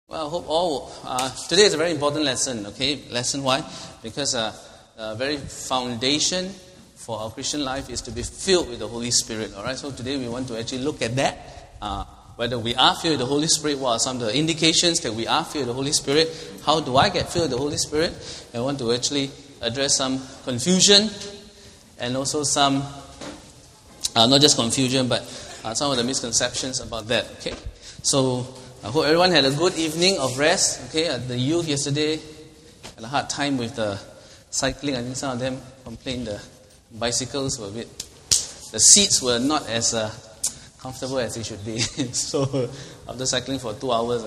Well, I hope all. Today is a very important lesson, okay? Lesson why? Because the very foundation for our Christian life is to be filled with the Holy Spirit, all right? So today we want to actually look at that. Whether we are filled with the Holy Spirit, what are some of the indications that we are filled with the Holy Spirit? How do I get filled with the Holy Spirit? I want to actually address some confusion and also some, not just confusion, but some of the misconceptions about that, okay? So I hope everyone had a good evening of rest. Okay, the youth yesterday had a hard time with the cycling. I think some of them complained the bicycles were a bit, the seats were not as comfortable as they should be. So after cycling for 2 hours,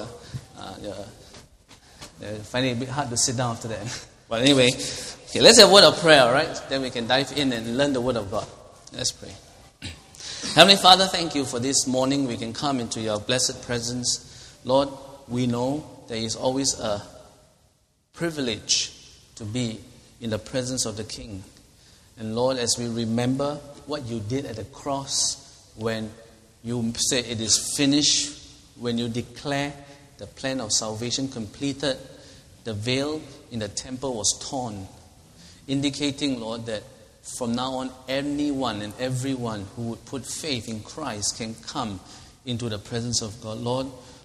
they find it a bit hard to sit down after that. But anyway, okay, let's have a word of prayer, all right? Then we can dive in and learn the word of God. Let's pray. Heavenly Father, thank you for this morning. We can come into your blessed presence. Lord, we know there is always a privilege to be in the presence of the King. And Lord, as we remember what you did at the cross when you said it is finished, when you declare the plan of salvation completed, the veil in the temple was torn, indicating, Lord, that from now on, anyone and everyone who would put faith in Christ can come into the presence of God. Lord,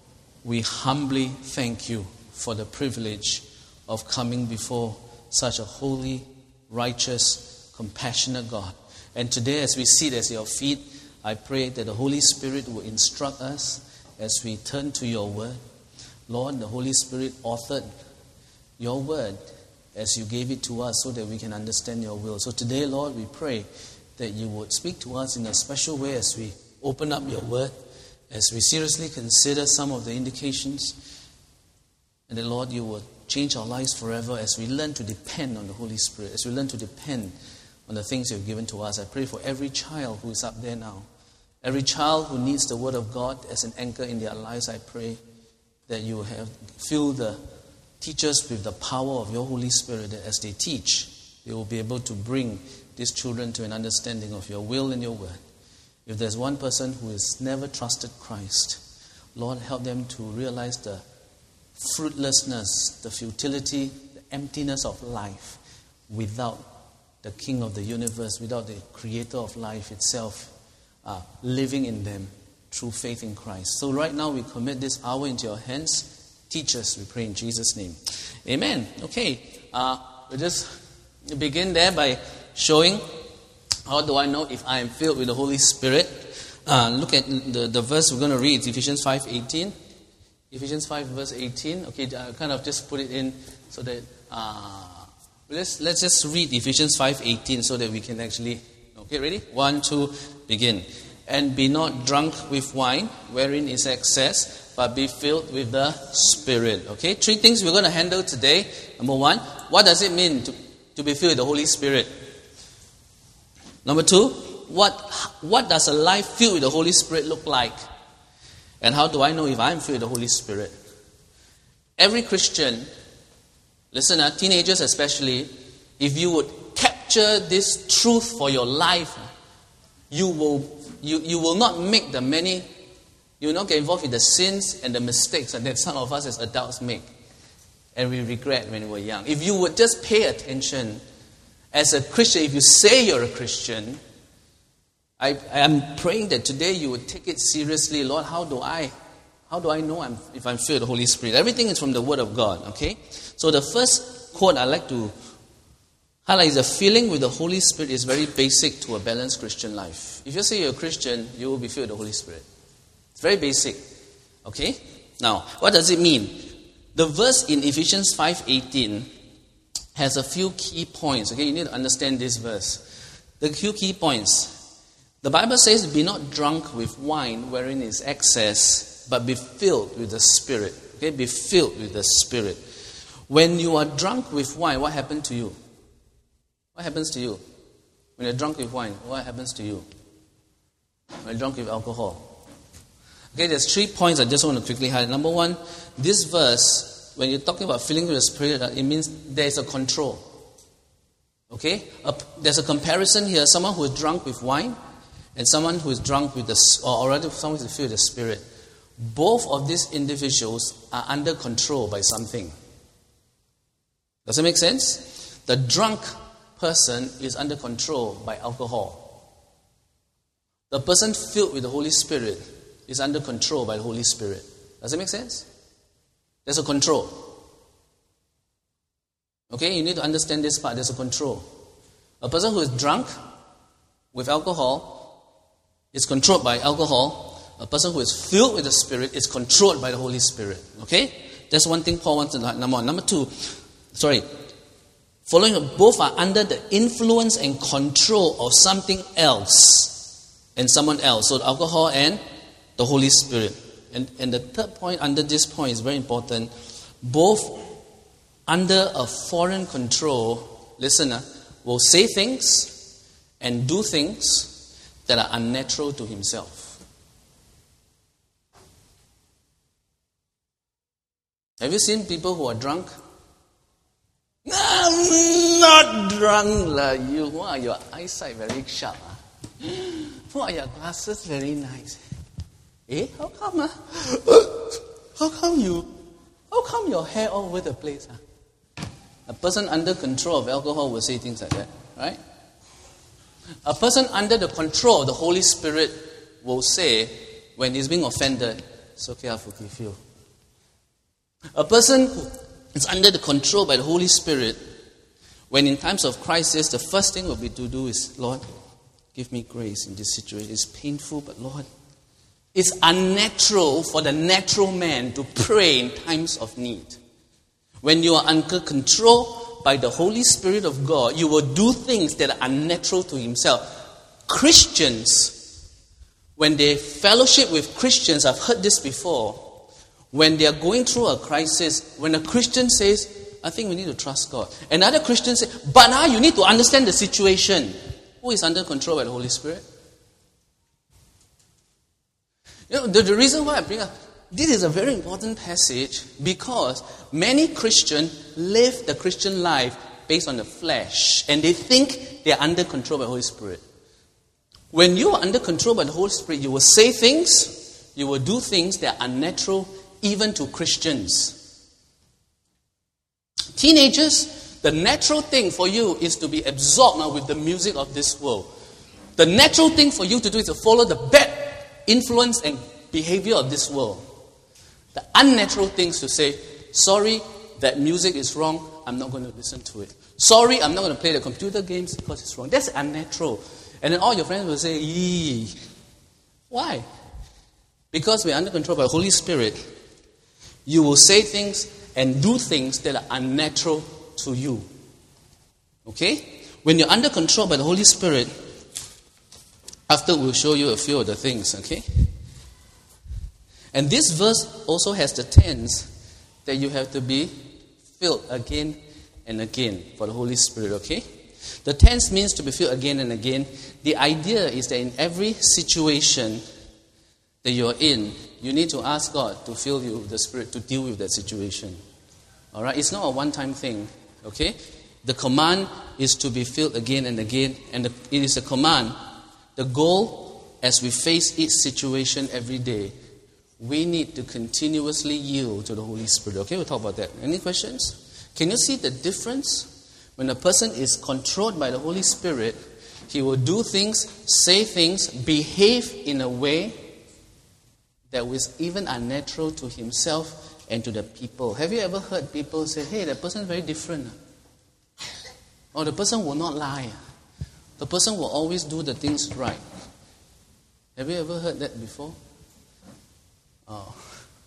we humbly thank you for the privilege of coming before such a holy, righteous, compassionate God. And today, as we sit at your feet, I pray that the Holy Spirit will instruct us as we turn to your word. Lord, the Holy Spirit authored your word as you gave it to us so that we can understand your will. So today, Lord, we pray that you would speak to us in a special way as we open up your word, as we seriously consider some of the indications, and that, Lord, you will change our lives forever as we learn to depend on the Holy Spirit, as we learn to depend on the things you've given to us. I pray for every child who is up there now, every child who needs the word of God as an anchor in their lives. I pray that you have fill the teachers with the power of your Holy Spirit, that as they teach, they will be able to bring these children to an understanding of your will and your word. If there's one person who has never trusted Christ, Lord, help them to realize the fruitlessness, the futility, the emptiness of life without the King of the universe, without the Creator of life itself living in them through faith in Christ. So right now we commit this hour into your hands. Teach us, we pray in Jesus' name. Amen. Okay, we'll just begin there by showing how do I know if I am filled with the Holy Spirit. Look at the verse we're going to read, Ephesians 5:18. Ephesians 5 verse 18. Okay, I kind of just put it in so that let's just read Ephesians 5:18 so that we can actually. Okay, ready? 1, 2, begin. And be not drunk with wine, wherein is excess, but be filled with the Spirit. Okay, 3 things we're going to handle today. Number 1, what does it mean to be filled with the Holy Spirit? Number 2, what does a life filled with the Holy Spirit look like? And how do I know if I'm filled with the Holy Spirit? Every Christian, listen, teenagers especially, if you would capture this truth for your life, you will not make the many, you will not get involved in the sins and the mistakes that some of us as adults make and we regret when we were young. If you would just pay attention as a Christian, if you say you're a Christian, I am praying that today you would take it seriously. Lord, how do I know if I'm filled with the Holy Spirit? Everything is from the Word of God, okay? So the first quote I'd like to highlight is the filling with the Holy Spirit is very basic to a balanced Christian life. If you say you're a Christian, you will be filled with the Holy Spirit. It's very basic, okay? Now, what does it mean? The verse in Ephesians 5:18 has a few key points, okay? You need to understand this verse. The few key points. The Bible says, be not drunk with wine wherein is excess, but be filled with the Spirit. Okay, be filled with the Spirit. When you are drunk with wine, what happens to you? What happens to you? When you're drunk with wine, what happens to you? When you're drunk with alcohol. Okay, there's 3 points I just want to quickly highlight. Number 1, this verse, when you're talking about filling with the Spirit, it means there's a control. Okay? There's a comparison here. Someone who is drunk with wine and someone who is drunk with or rather someone who is filled with the Spirit. both of these individuals are under control by something. Does that make sense? The drunk person is under control by alcohol. The person filled with the Holy Spirit is under control by the Holy Spirit. Does that make sense? There's a control. Okay, you need to understand this part. There's a control. A person who is drunk with alcohol is controlled by alcohol. A person who is filled with the Spirit is controlled by the Holy Spirit. Okay? That's one thing Paul wants to number one. Number two, following both are under the influence and control of something else and someone else. So alcohol and the Holy Spirit. And the third point under this point is very important. Both under a foreign control, listener, will say things and do things that are unnatural to himself. Have you seen people who are drunk? I'm not drunk like you. Wow, your eyesight very sharp. Wow, your glasses very nice. How come? How come your hair all over the place? A person under control of alcohol will say things like that, right? A person under the control of the Holy Spirit will say, when he's being offended, it's okay, I'll forgive you. A person who is under the control by the Holy Spirit, when in times of crisis, the first thing will be to do is, Lord, give me grace in this situation. It's painful, but Lord, it's unnatural for the natural man to pray in times of need. When you are under control by the Holy Spirit of God, you will do things that are unnatural to himself. Christians, when they fellowship with Christians, I've heard this before, when they are going through a crisis, when a Christian says, I think we need to trust God. Another Christian says, but now you need to understand the situation. Who is under control by the Holy Spirit? You know, the reason why I bring up, this is a very important passage because many Christians live the Christian life based on the flesh and they think they are under control by the Holy Spirit. When you are under control by the Holy Spirit, you will say things, you will do things that are unnatural even to Christians. Teenagers, the natural thing for you is to be absorbed with the music of this world. The natural thing for you to do is to follow the bad influence and behavior of this world. The unnatural things to say, sorry, that music is wrong, I'm not going to listen to it. Sorry, I'm not going to play the computer games because it's wrong. That's unnatural. And then all your friends will say, eee. Why? Because we're under control by the Holy Spirit, you will say things and do things that are unnatural to you. Okay? When you're under control by the Holy Spirit, after we'll show you a few of the things, okay? And this verse also has the tense that you have to be filled again and again for the Holy Spirit, okay? The tense means to be filled again and again. The idea is that in every situation that you're in, you need to ask God to fill you with the Spirit to deal with that situation. All right? It's not a one-time thing, okay? The command is to be filled again and again, and it is a command. The goal, as we face each situation every day, we need to continuously yield to the Holy Spirit. Okay, we'll talk about that. Any questions? Can you see the difference? When a person is controlled by the Holy Spirit, he will do things, say things, behave in a way that was even unnatural to himself and to the people. Have you ever heard people say, hey, that person is very different? Or the person will not lie. The person will always do the things right. Have you ever heard that before? Oh.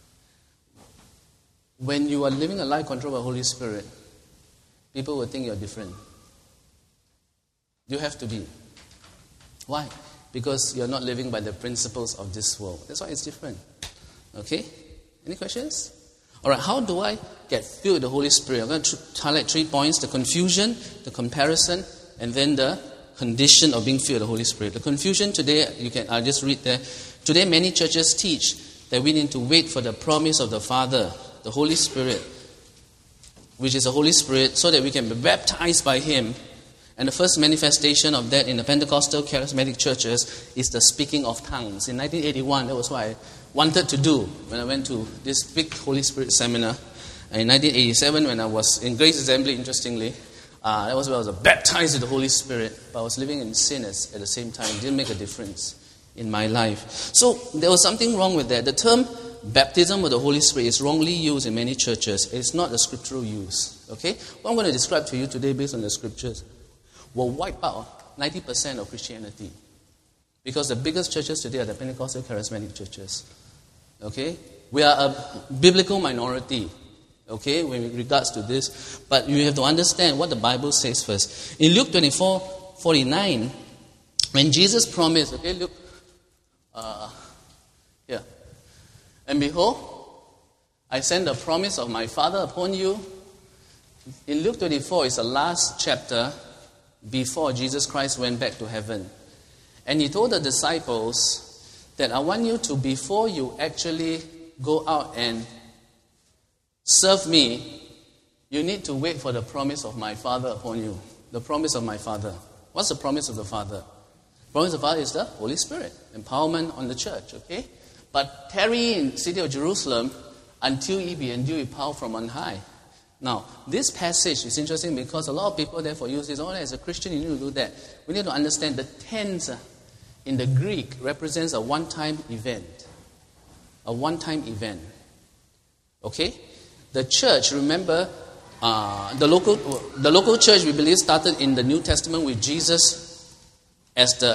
When you are living a life controlled by the Holy Spirit, people will think you're different. You have to be. Why? Because you're not living by the principles of this world. That's why it's different. Okay? Any questions? Alright, how do I get filled with the Holy Spirit? I'm going to highlight 3 points. The confusion, the comparison, and then the condition of being filled with the Holy Spirit. The confusion today, I'll just read there. Today many churches teach that we need to wait for the promise of the Father, the Holy Spirit, which is the Holy Spirit, so that we can be baptized by Him. And the first manifestation of that in the Pentecostal charismatic churches is the speaking of tongues. In 1981, that was why wanted to do when I went to this big Holy Spirit seminar in 1987 when I was in Grace Assembly, interestingly. That was where I was baptized with the Holy Spirit, but I was living in sin at the same time. It didn't make a difference in my life. So there was something wrong with that. The term baptism with the Holy Spirit is wrongly used in many churches. It's not a scriptural use. Okay? What I'm going to describe to you today based on the scriptures will wipe out 90% of Christianity. Because the biggest churches today are the Pentecostal charismatic churches. Okay? We are a biblical minority. Okay, with regards to this. But you have to understand what the Bible says first. In Luke 24:49, when Jesus promised, okay, look, here. And behold, I send the promise of my Father upon you. In Luke 24, it's the last chapter before Jesus Christ went back to heaven. And he told the disciples that I want you to, before you actually go out and serve me, you need to wait for the promise of my Father upon you. The promise of my Father. What's the promise of the Father? The promise of the Father is the Holy Spirit. Empowerment on the church, okay? But tarry in the city of Jerusalem until ye be endued with power from on high. Now, this passage is interesting because a lot of people therefore use this, as a Christian you need to do that. We need to understand the tense in the Greek represents a one-time event. A one-time event. Okay? The church, remember, the local church, we believe, started in the New Testament with Jesus as the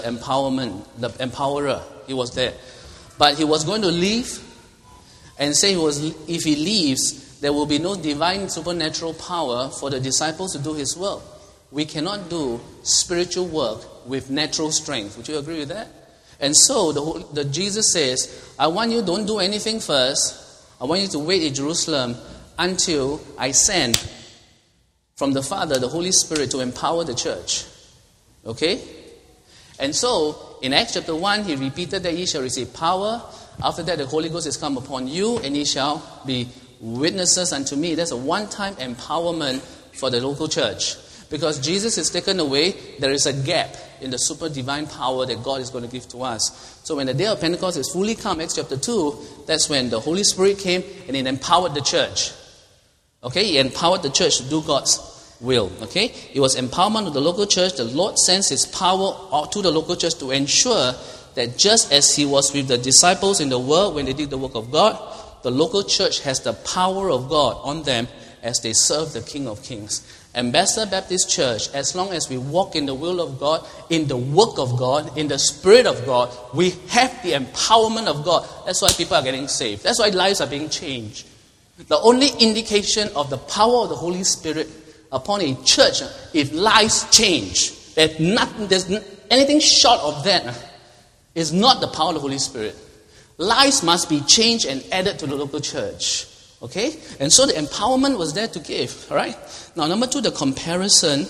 empowerer. He was there. But he was going to leave and say if he leaves, there will be no divine supernatural power for the disciples to do his work. We cannot do spiritual work with natural strength. Would you agree with that? And so the Jesus says, I want you, don't do anything first. I want you to wait in Jerusalem until I send from the Father, the Holy Spirit, to empower the church. Okay? And so, in Acts chapter 1, he repeated that ye shall receive power. After that, the Holy Ghost is come upon you, and ye shall be witnesses unto me. That's a one-time empowerment for the local church. Because Jesus is taken away, there is a gap in the super divine power that God is going to give to us. So when the day of Pentecost is fully come, Acts chapter 2, that's when the Holy Spirit came and it empowered the church. Okay, he empowered the church to do God's will. Okay, it was empowerment of the local church. The Lord sends his power to the local church to ensure that just as he was with the disciples in the world when they did the work of God, the local church has the power of God on them as they serve the King of Kings. Ambassador Baptist Church, as long as we walk in the will of God, in the work of God, in the Spirit of God, we have the empowerment of God. That's why people are getting saved. That's why lives are being changed. The only indication of the power of the Holy Spirit upon a church, if lives change, there's anything short of that is not the power of the Holy Spirit. Lives must be changed and added to the local church. Okay? And so the empowerment was there to give. Alright? Now, number 2, the comparison.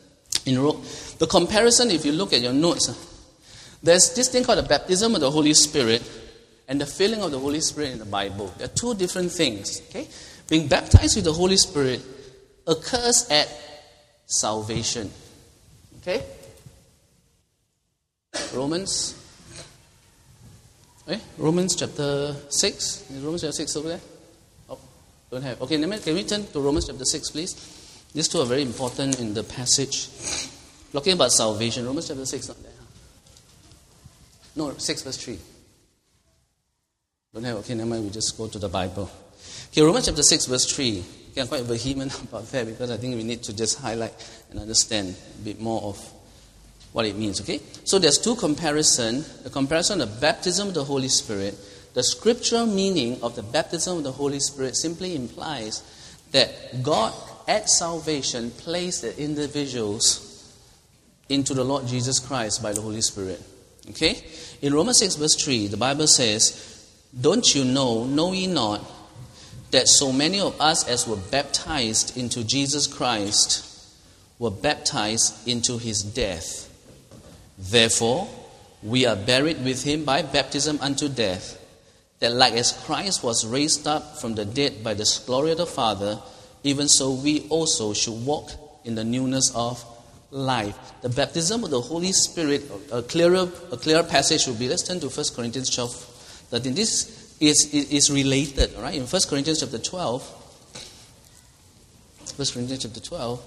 The comparison, if you look at your notes, there's this thing called the baptism of the Holy Spirit and the filling of the Holy Spirit in the Bible. They're two different things. Okay? Being baptized with the Holy Spirit occurs at salvation. Okay? Romans chapter 6. Is Romans chapter 6 over there? Oh, don't have. Okay, can we turn to Romans chapter 6, please? These two are very important in the passage. Talking about salvation. Romans chapter 6, not there. No, 6 verse 3. Don't have. Okay, never mind. We just go to the Bible. Okay, Romans chapter 6 verse 3. Okay, I'm quite vehement about that because I think we need to just highlight and understand a bit more of what it means, okay? So there's two comparisons. The comparison of baptism of the Holy Spirit. The scriptural meaning of the baptism of the Holy Spirit simply implies that God at salvation placed the individuals into the Lord Jesus Christ by the Holy Spirit. Okay? In Romans 6 verse 3, the Bible says, don't you know ye not, that so many of us as were baptized into Jesus Christ were baptized into his death. Therefore, we are buried with him by baptism unto death, that like as Christ was raised up from the dead by the glory of the Father, even so we also should walk in the newness of life. The baptism of the Holy Spirit, a clearer passage would be, let's turn to 1 Corinthians 12:13. This is related, all right? In 1 Corinthians chapter 12, 1 Corinthians chapter 12,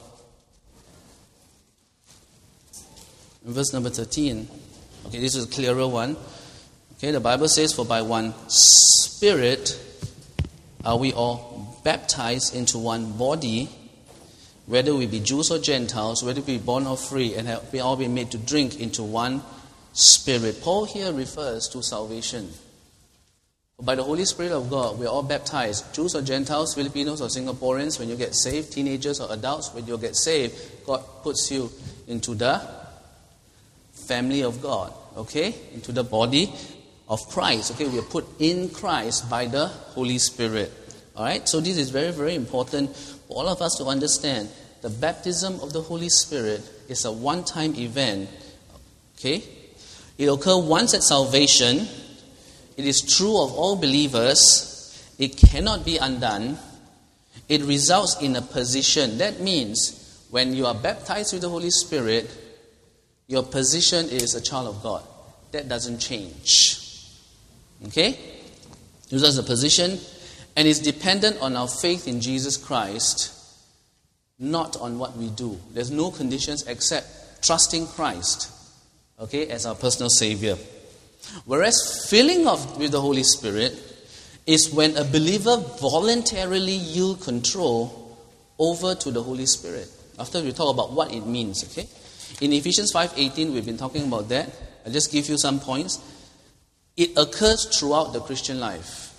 in verse number 13. Okay, this is a clearer one. Okay, the Bible says, "For by one Spirit are we all baptized into one body, whether we be Jews or Gentiles, whether we be born or free, and have we all been made to drink into one Spirit." Paul here refers to salvation. By the Holy Spirit of God, we are all baptized. Jews or Gentiles, Filipinos or Singaporeans, when you get saved, teenagers or adults, when you get saved, God puts you into the family of God, okay? Into the body of Christ, okay? We are put in Christ by the Holy Spirit, all right? So this is very, very important for all of us to understand. The baptism of the Holy Spirit is a one-time event, okay? It occurs once at salvation. It is true of all believers. It cannot be undone. It results in a position. That means when you are baptized with the Holy Spirit, your position is a child of God. That doesn't change. Okay? This is a position, and it's dependent on our faith in Jesus Christ, not on what we do. There's no conditions except trusting Christ, okay, as our personal Savior. Whereas filling with the Holy Spirit is when a believer voluntarily yield control over to the Holy Spirit. After we talk about what it means, okay? In Ephesians 5:18, we've been talking about that. I'll just give you some points. It occurs throughout the Christian life.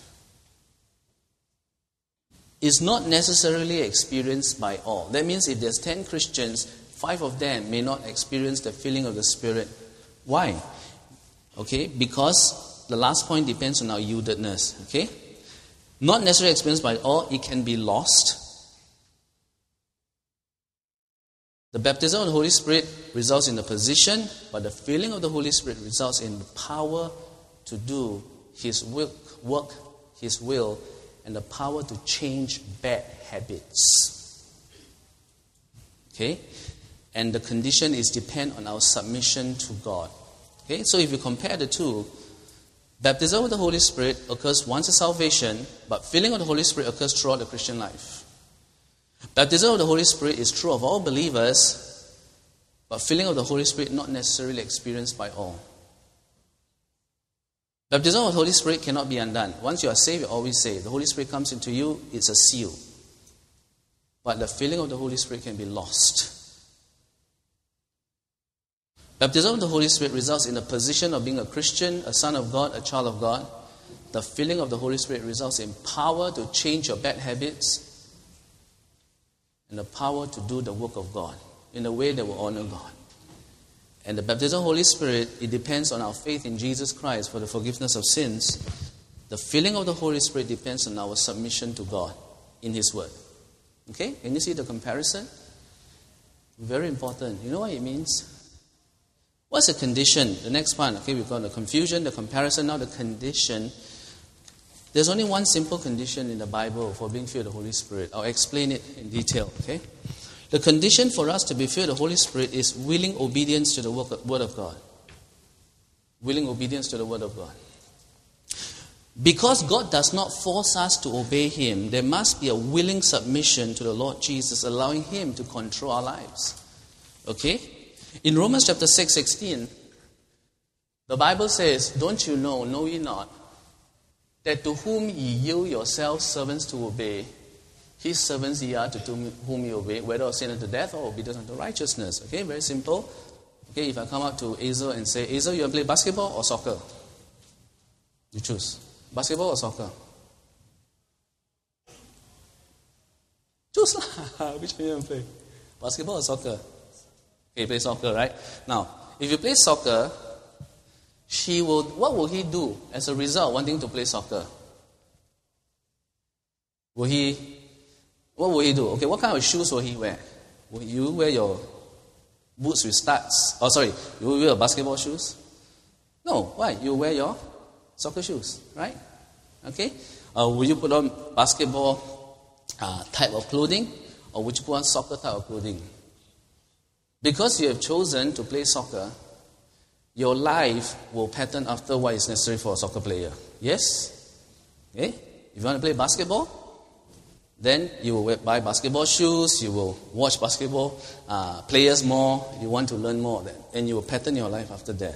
It's not necessarily experienced by all. That means if there's 10 Christians, 5 of them may not experience the filling of the Spirit. Why? Okay, because the last point depends on our yieldedness. Okay? Not necessarily experienced by all, it can be lost. The baptism of the Holy Spirit results in the position, but the filling of the Holy Spirit results in the power to do His work, His will, and the power to change bad habits. Okay? And the condition is depend on our submission to God. Okay? So if you compare the two, baptism of the Holy Spirit occurs once at salvation, but filling of the Holy Spirit occurs throughout the Christian life. Baptism of the Holy Spirit is true of all believers, but filling of the Holy Spirit not necessarily experienced by all. Baptism of the Holy Spirit cannot be undone. Once you are saved, you're always saved. The Holy Spirit comes into you, it's a seal. But the filling of the Holy Spirit can be lost. Baptism of the Holy Spirit results in a position of being a Christian, a son of God, a child of God. The filling of the Holy Spirit results in power to change your bad habits and the power to do the work of God in a way that will honor God. And the baptism of the Holy Spirit, it depends on our faith in Jesus Christ for the forgiveness of sins. The filling of the Holy Spirit depends on our submission to God in His Word. Okay? Can you see the comparison? Very important. You know what it means? What's the condition? The next one. Okay, we've got the confusion, the comparison, now the condition. There's only one simple condition in the Bible for being filled with the Holy Spirit. I'll explain it in detail. Okay? The condition for us to be filled with the Holy Spirit is willing obedience to the Word of God. Willing obedience to the Word of God. Because God does not force us to obey Him, there must be a willing submission to the Lord Jesus, allowing Him to control our lives. Okay? In Romans chapter 6:16, the Bible says, "Don't you know ye not, that to whom ye yield yourselves servants to obey, His servants ye are to whom ye obey, whether of sin unto death or obedience unto righteousness." Okay, very simple. Okay, if I come up to Azel and say, "Azel, you want to play basketball or soccer?" You choose. Basketball or soccer? Choose lah. Which one you want to play? Basketball or soccer? Okay, play soccer, right? Now, if you play soccer, what will he do as a result wanting to play soccer? What will he do? Okay, what kind of shoes will he wear? Will you wear your boots with studs? Oh, sorry, you will wear your basketball shoes? No, why? You wear your soccer shoes, right? Okay? Will you put on basketball type of clothing, or would you put on soccer type of clothing? Because you have chosen to play soccer, your life will pattern after what is necessary for a soccer player. Yes? Okay? If you want to play basketball, then you will buy basketball shoes, you will watch basketball players more, you want to learn more of that, and you will pattern your life after that.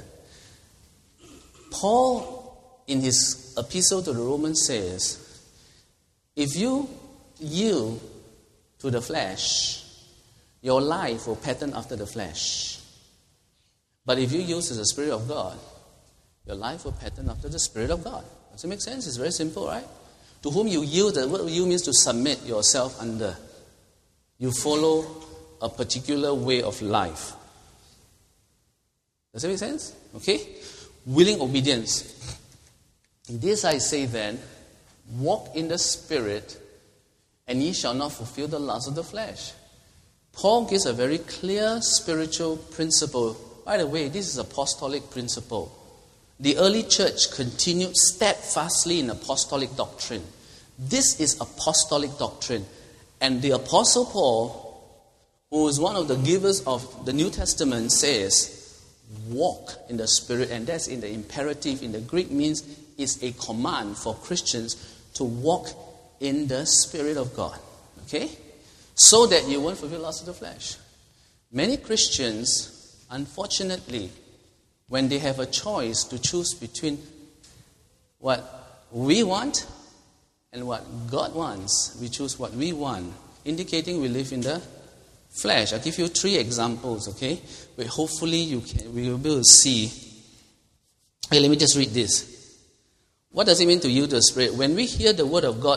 Paul, in his epistle to the Romans, says, if you yield to the flesh, your life will pattern after the flesh. But if you yield to the Spirit of God, your life will pattern after the Spirit of God. Does it make sense? It's very simple, right? To whom you yield, the word yield means to submit yourself under. You follow a particular way of life. Does it make sense? Okay? Willing obedience. This I say then, walk in the Spirit, and ye shall not fulfill the lust of the flesh. Paul gives a very clear spiritual principle. By the way, this is apostolic principle. The early church continued steadfastly in apostolic doctrine. This is apostolic doctrine. And the Apostle Paul, who is one of the givers of the New Testament, says, walk in the Spirit. And that's in the imperative. In the Greek means it's a command for Christians to walk in the Spirit of God. Okay? So that you won't fulfill the lust of the flesh. Many Christians, unfortunately, when they have a choice to choose between what we want and what God wants, we choose what we want, indicating we live in the flesh. I'll give you 3 examples, okay? But hopefully we will be able to see. Hey, let me just read this. What does it mean to yield to the Spirit? When we hear the word of God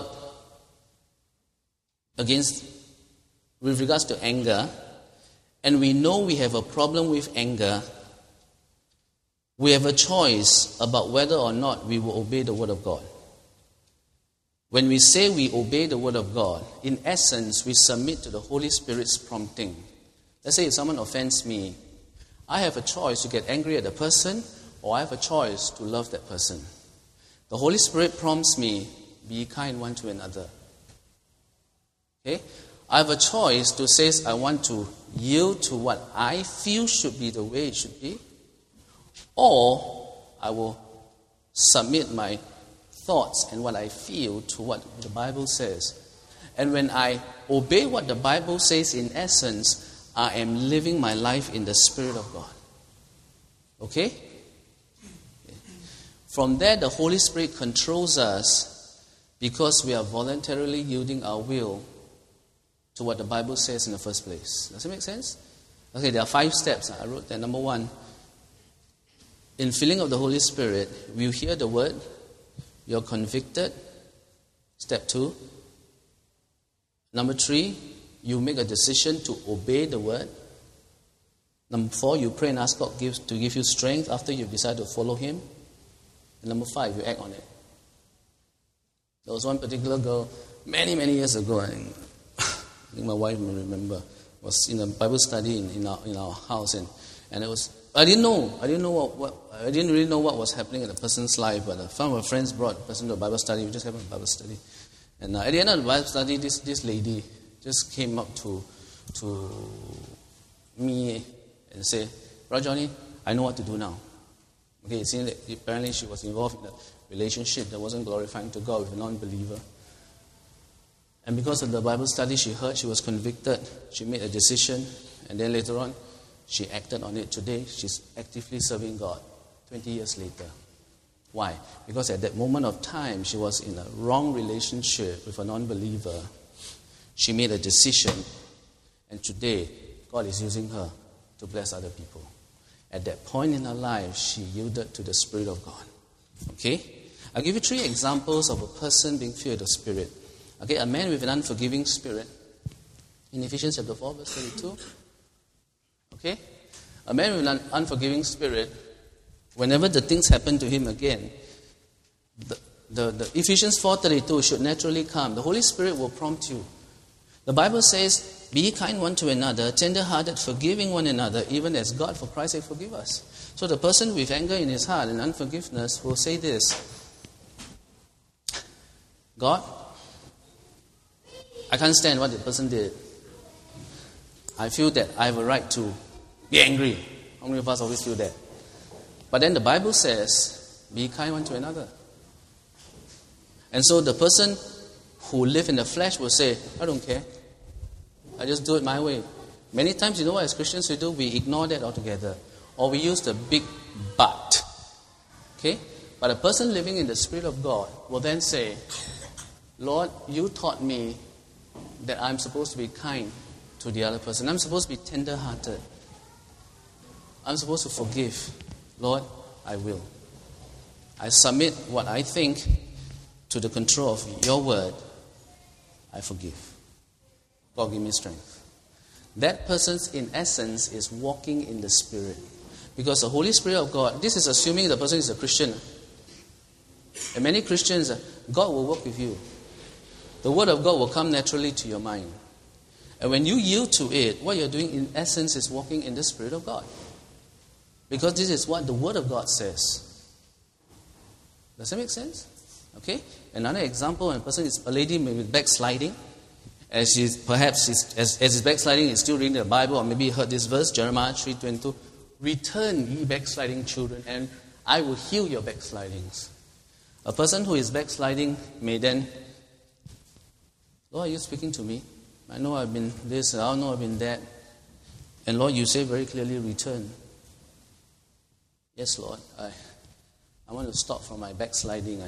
with regards to anger, and we know we have a problem with anger, we have a choice about whether or not we will obey the word of God. When we say we obey the word of God, in essence, we submit to the Holy Spirit's prompting. Let's say if someone offends me, I have a choice to get angry at the person, or I have a choice to love that person. The Holy Spirit prompts me, be kind one to another. Okay? I have a choice to say I want to yield to what I feel should be the way it should be, or I will submit my thoughts and what I feel to what the Bible says. And when I obey what the Bible says, in essence, I am living my life in the Spirit of God. Okay? From there, the Holy Spirit controls us because we are voluntarily yielding our will to what the Bible says in the first place. Does it make sense? Okay, there are 5 steps. I wrote that. Number 1, in filling of the Holy Spirit, you hear the word, you're convicted. Step 2. Number 3, you make a decision to obey the word. Number 4, you pray and ask God to give you strength after you decide to follow Him. And number 5, you act on it. There was one particular girl many years ago, and I think my wife may remember, was in a Bible study in our house, and it was I didn't really know what was happening in the person's life, but some of our friends brought the person to a Bible study. We just having a Bible study, and at the end of the Bible study, this lady just came up to me and said, "Brother Johnny, I know what to do now." Okay, it seemed that apparently she was involved in a relationship that wasn't glorifying to God with a non-believer. And because of the Bible study she heard, she was convicted. She made a decision, and then later on, she acted on it. Today, she's actively serving God 20 years later. Why? Because at that moment of time, she was in a wrong relationship with a non-believer. She made a decision, and today, God is using her to bless other people. At that point in her life, she yielded to the Spirit of God. Okay? I'll give you 3 examples of a person being filled with the Spirit. Okay, a man with an unforgiving spirit. In Ephesians chapter 4, verse 32. Okay? A man with an unforgiving spirit, whenever the things happen to him again, the Ephesians 4:32 should naturally come. The Holy Spirit will prompt you. The Bible says, be kind one to another, tender-hearted, forgiving one another, even as God for Christ's sake forgive us. So the person with anger in his heart and unforgiveness will say this: God, I can't stand what the person did. I feel that I have a right to be angry. How many of us always feel that? But then the Bible says, be kind one to another. And so the person who lives in the flesh will say, I don't care. I just do it my way. Many times, you know what, as Christians we do? We ignore that altogether. Or we use the big but. Okay? But a person living in the Spirit of God will then say, Lord, you taught me that I'm supposed to be kind to the other person. I'm supposed to be tender-hearted. I'm supposed to forgive. Lord, I will. I submit what I think to the control of your word. I forgive. God, give me strength. That person, in essence, is walking in the Spirit. Because the Holy Spirit of God, this is assuming the person is a Christian. And many Christians, God will work with you. The Word of God will come naturally to your mind. And when you yield to it, what you're doing in essence is walking in the Spirit of God. Because this is what the Word of God says. Does that make sense? Okay? Another example, when a lady may be backsliding, as his backsliding is still reading the Bible, or maybe he heard this verse, Jeremiah 3:22, return ye backsliding children, and I will heal your backslidings. A person who is backsliding may then, Lord, are you speaking to me? I know I've been this, I know I've been that. And Lord, you say very clearly, return. Yes, Lord, I want to stop from my backsliding.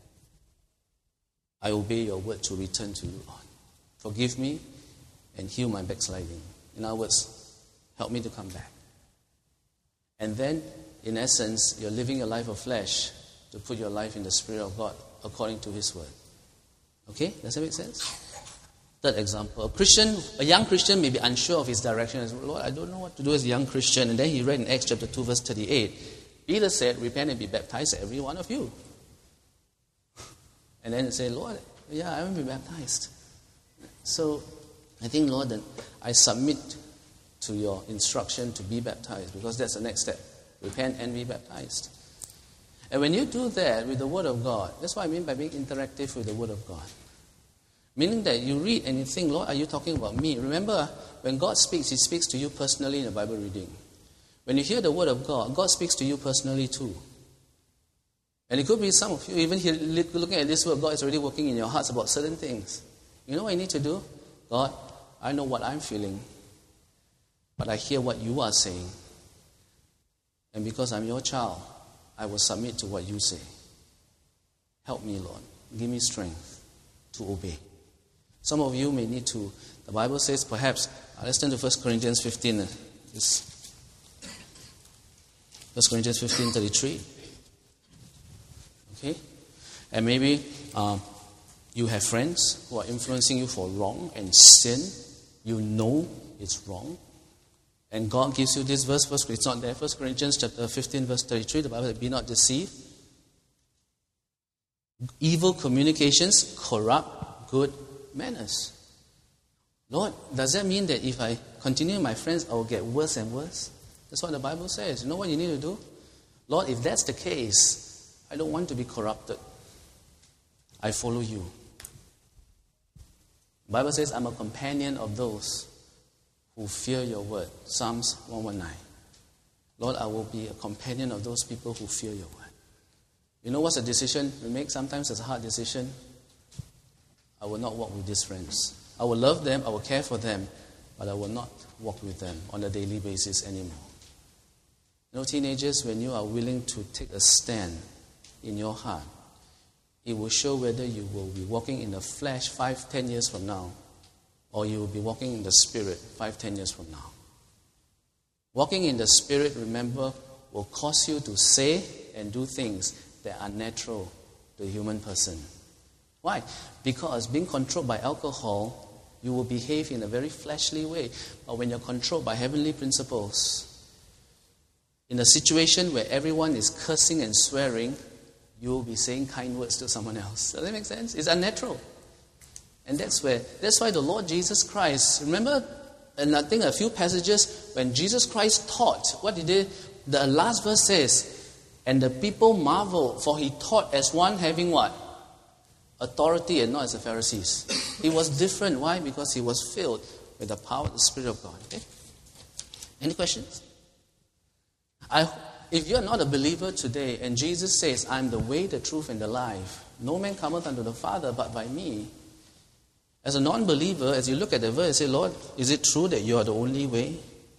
I obey your word to return to you, Lord. Forgive me and heal my backsliding. In other words, help me to come back. And then, in essence, you're living a life of flesh to put your life in the Spirit of God according to His word. Okay? Does that make sense? Third example. A young Christian may be unsure of his direction. Lord, I don't know what to do as a young Christian. And then he read in Acts chapter 2, verse 38. Peter said, repent and be baptized, every one of you. And then he said, Lord, I want to be baptized. So, I think, Lord, that I submit to your instruction to be baptized, because that's the next step. Repent and be baptized. And when you do that with the Word of God, that's what I mean by being interactive with the Word of God. Meaning that you read and you think, Lord, are you talking about me? Remember, when God speaks, He speaks to you personally in the Bible reading. When you hear the Word of God, God speaks to you personally too. And it could be some of you, even here, looking at this Word, God is already working in your hearts about certain things. You know what you need to do? God, I know what I'm feeling, but I hear what you are saying. And because I'm your child, I will submit to what you say. Help me, Lord. Give me strength to obey. Some of you may need to, the Bible says perhaps, let's turn to 1 Corinthians 15. 1 Corinthians 15:33. Okay? And maybe you have friends who are influencing you for wrong and sin. You know it's wrong. And God gives you this verse. It's not there. 1 Corinthians chapter 15, verse 33. The Bible says, be not deceived. Evil communications corrupt good manners. Lord, does that mean that if I continue with my friends, I will get worse and worse? That's what the Bible says. You know what you need to do? Lord, if that's the case, I don't want to be corrupted. I follow you. The Bible says, I'm a companion of those who fear your word. Psalms 119. Lord, I will be a companion of those people who fear your word. You know what's a decision we make? Sometimes it's a hard decision. I will not walk with these friends. I will love them, I will care for them, but I will not walk with them on a daily basis anymore. You know, teenagers, when you are willing to take a stand in your heart, it will show whether you will be walking in the flesh 5-10 years from now, or you will be walking in the Spirit 5-10 years from now. Walking in the Spirit, remember, will cause you to say and do things that are natural to a human person. Why? Because being controlled by alcohol, you will behave in a very fleshly way. But when you're controlled by heavenly principles, in a situation where everyone is cursing and swearing, you will be saying kind words to someone else. Does that make sense? It's unnatural. And that's why the Lord Jesus Christ, remember, and I think a few passages when Jesus Christ taught, what did he? The last verse says, and the people marveled, for he taught as one having what? Authority, and not as the Pharisees. He was different. Why? Because he was filled with the power of the Spirit of God. Okay? Any questions? If you're not a believer today, and Jesus says, I'm the way, the truth, and the life, No man cometh unto the Father but by me. As a non-believer, as you look at the verse, say, Lord, is it true that you are the only way?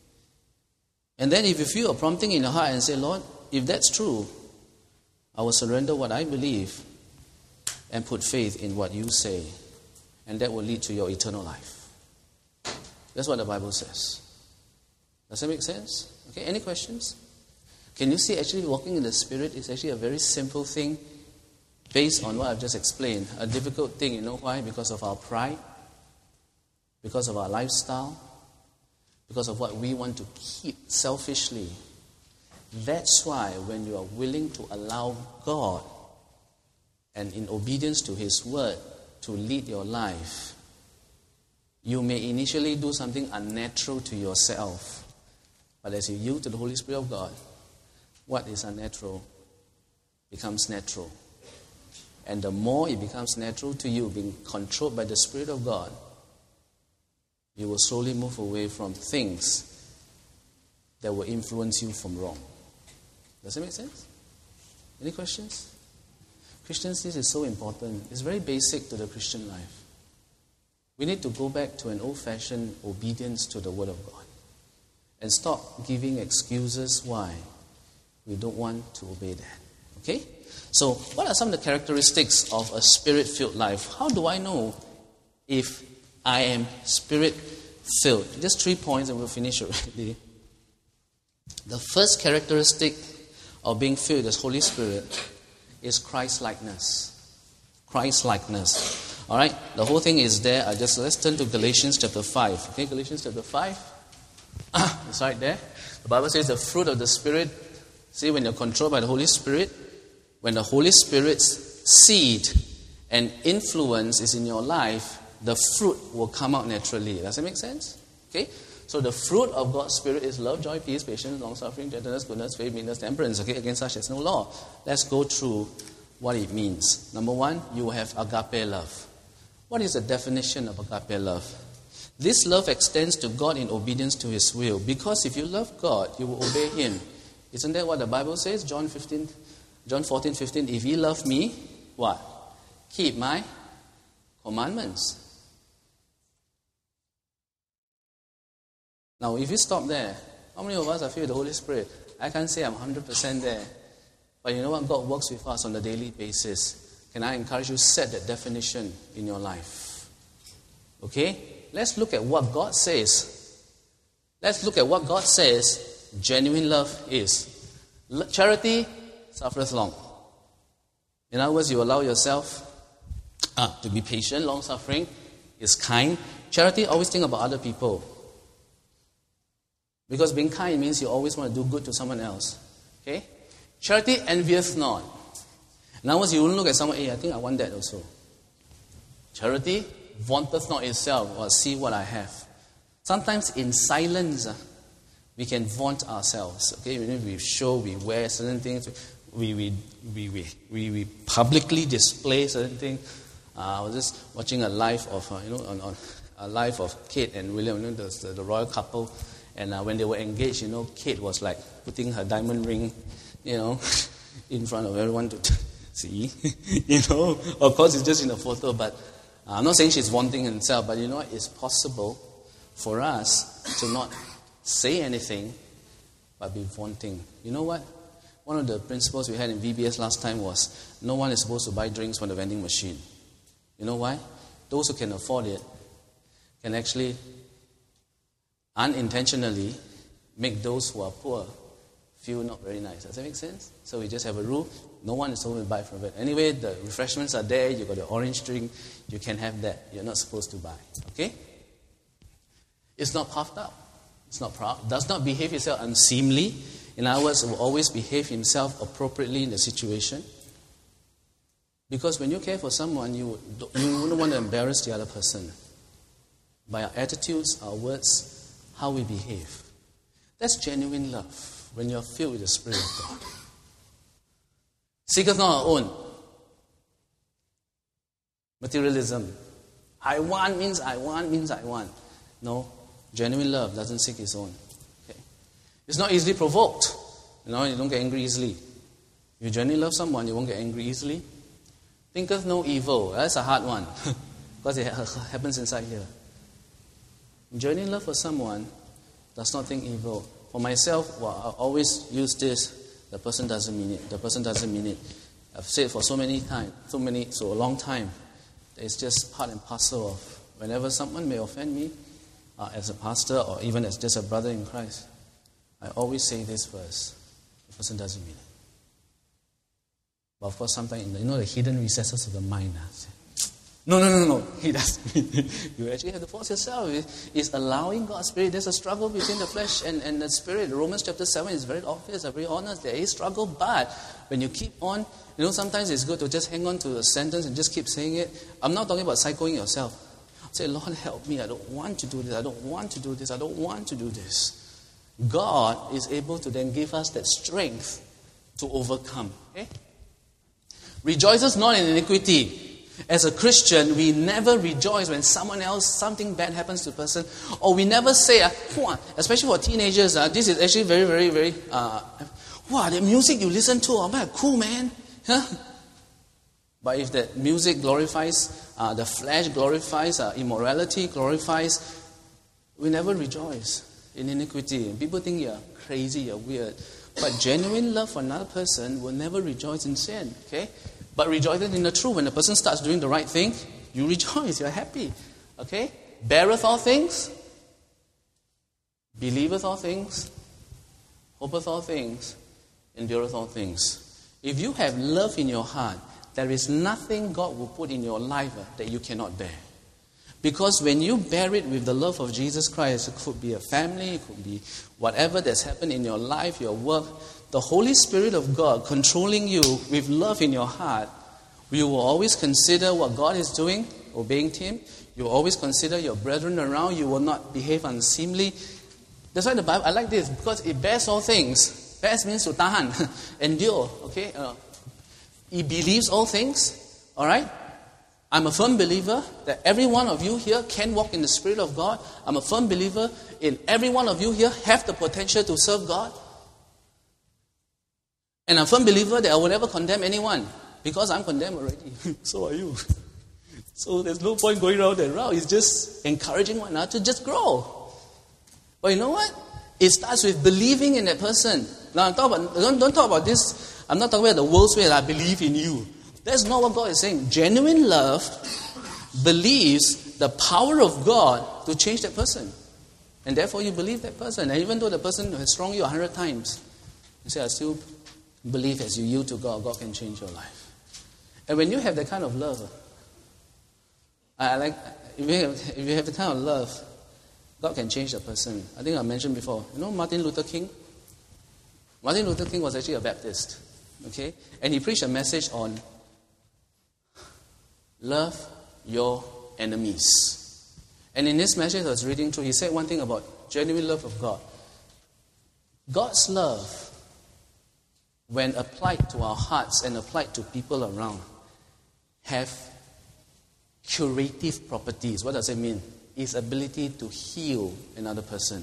And then if you feel a prompting in your heart and say, Lord, if that's true, I will surrender what I believe and put faith in what you say. And that will lead to your eternal life. That's what the Bible says. Does that make sense? Okay, any questions? Can you see actually walking in the Spirit is actually a very simple thing based on what I've just explained. A difficult thing, you know why? Because of our pride, because of our lifestyle, because of what we want to keep selfishly. That's why when you are willing to allow God and in obedience to His word to lead your life, you may initially do something unnatural to yourself. But as you yield to the Holy Spirit of God, what is unnatural becomes natural. And the more it becomes natural to you, being controlled by the Spirit of God, you will slowly move away from things that will influence you from wrong. Does that make sense? Any questions? Christians, this is so important. It's very basic to the Christian life. We need to go back to an old-fashioned obedience to the Word of God and stop giving excuses why we don't want to obey that. Okay? So, what are some of the characteristics of a Spirit-filled life? How do I know if I am Spirit-filled? Just 3 points and we'll finish already. The first characteristic of being filled with the Holy Spirit is Christ-likeness. Christ-likeness. All right? The whole thing is there. Let's turn to Galatians chapter 5. Okay, Galatians chapter 5. It's right there. The Bible says the fruit of the Spirit. See, when you're controlled by the Holy Spirit, when the Holy Spirit's seed and influence is in your life, the fruit will come out naturally. Does that make sense? Okay? So the fruit of God's Spirit is love, joy, peace, patience, long-suffering, gentleness, goodness, faith, meekness, temperance. Okay? Against such there's no law. Let's go through what it means. Number one, you have agape love. What is the definition of agape love? This love extends to God in obedience to His will. Because if you love God, you will obey Him. Isn't that what the Bible says? John 14:15. If ye love me, what? Keep my commandments. Now, if you stop there, how many of us are filled with the Holy Spirit? I can't say I'm 100% there. But you know what? God works with us on a daily basis. Can I encourage you to set that definition in your life? Okay? Let's look at what God says. Let's look at what God says genuine love is. Charity suffereth long. In other words, you allow yourself to be patient, long-suffering, is kind. Charity, always think about other people. Because being kind means you always want to do good to someone else. Okay? Charity envieth not. In other words, you won't look at someone, hey, I think I want that also. Charity vaunteth not itself, or see what I have. Sometimes in silence, we can vaunt ourselves. Okay? We show, we wear certain things, we publicly display certain things. I was just watching a live of, on a live of Kate and William, the royal couple. And when they were engaged, Kate was like putting her diamond ring, in front of everyone to see. Of course it's just in a photo, but I'm not saying she's vaunting herself, but it's possible for us to not say anything, but be vaunting. You know what? One of the principles we had in VBS last time was no one is supposed to buy drinks from the vending machine. You know why? Those who can afford it can actually unintentionally make those who are poor feel not very nice. Does that make sense? So we just have a rule. No one is supposed to buy from it. Anyway, the refreshments are there. You got the orange drink. You can have that. You're not supposed to buy. Okay? It's not puffed up. It's not proud. Does not behave itself unseemly. In other words, it will always behave himself appropriately in the situation. Because when you care for someone, you wouldn't want to embarrass the other person. By our attitudes, our words, how we behave. That's genuine love. When you're filled with the Spirit of God. Seeketh not our own. Materialism. I want means I want. No. Genuine love doesn't seek its own. Okay. It's not easily provoked. You don't get angry easily. If you genuinely love someone, you won't get angry easily. Thinketh no evil. That's a hard one. Because it happens inside here. Genuine love for someone does not think evil. For myself, I always use this. The person doesn't mean it. The person doesn't mean it. I've said it for so a long time. It's just part and parcel of whenever someone may offend me, as a pastor or even as just a brother in Christ, I always say this first. The person doesn't mean it. But of course, sometimes in the hidden recesses of the mind, no, he doesn't mean it. You actually have to force yourself. It's allowing God's Spirit. There's a struggle between the flesh and the Spirit. Romans chapter 7 is very obvious, very honest. There is struggle, but when you keep on, sometimes it's good to just hang on to a sentence and just keep saying it. I'm not talking about psychoing yourself. Say, Lord, help me. I don't want to do this. I don't want to do this. I don't want to do this. God is able to then give us that strength to overcome. Okay? Rejoices not in iniquity. As a Christian, we never rejoice when something bad happens to a person. Or we never say, especially for teenagers, this is actually very, very, very, the music you listen to, man, cool, man. Huh? But if that music glorifies, the flesh glorifies, immorality glorifies, we never rejoice in iniquity. And people think you're crazy, you're weird. But genuine love for another person will never rejoice in sin. Okay? But rejoicing in the truth. When the person starts doing the right thing, you rejoice, you're happy. Okay? Beareth all things, believeth all things, hopeth all things, endureth all things. If you have love in your heart, there is nothing God will put in your life that you cannot bear. Because when you bear it with the love of Jesus Christ, it could be a family, it could be whatever that's happened in your life, your work, the Holy Spirit of God controlling you with love in your heart, you will always consider what God is doing, obeying Him. You will always consider your brethren around. You will not behave unseemly. That's why the Bible, I like this, because it bears all things. Bears means to tahan, endure, okay? It believes all things, all right? I'm a firm believer that every one of you here can walk in the Spirit of God. I'm a firm believer in every one of you here have the potential to serve God. And I'm a firm believer that I will never condemn anyone because I'm condemned already. So are you. So there's no point going around that route. It's just encouraging one another to just grow. But you know what? It starts with believing in that person. Now, don't talk about this. I'm not talking about the world's way that I believe in you. That's not what God is saying. Genuine love believes the power of God to change that person. And therefore you believe that person. And even though the person has wronged you 100 times, you say, I still believe as you yield to God, God can change your life. And when you have that kind of love, if you have the kind of love, God can change the person. I think I mentioned before. Martin Luther King? Martin Luther King was actually a Baptist. Okay? And he preached a message on love your enemies. And in this message I was reading through, he said one thing about genuine love of God. God's love, when applied to our hearts and applied to people around, have curative properties. What does it mean? It's ability to heal another person.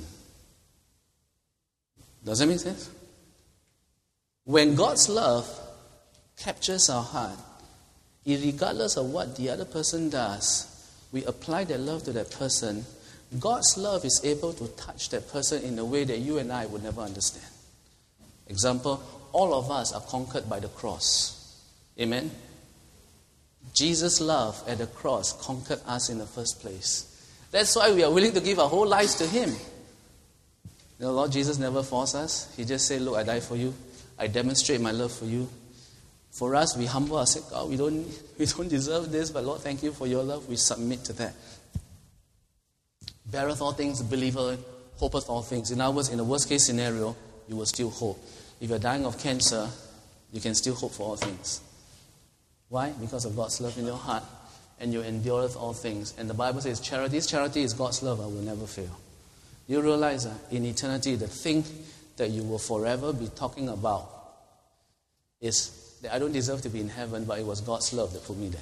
Does that make sense? When God's love captures our heart, regardless of what the other person does, we apply that love to that person, God's love is able to touch that person in a way that you and I would never understand. Example, all of us are conquered by the cross. Amen? Jesus' love at the cross conquered us in the first place. That's why we are willing to give our whole lives to Him. Lord Jesus never forced us. He just said, look, I died for you. I demonstrate my love for you. For us, we humble ourselves. God, we don't deserve this, but Lord, thank you for your love. We submit to that. Beareth all things, believeth, hopeth all things. In other words, in the worst case scenario, you will still hope. If you're dying of cancer, you can still hope for all things. Why? Because of God's love in your heart, and you endureth all things. And the Bible says charity is God's love, I will never fail. You realize that in eternity, the thing that you will forever be talking about is that I don't deserve to be in heaven, but it was God's love that put me there.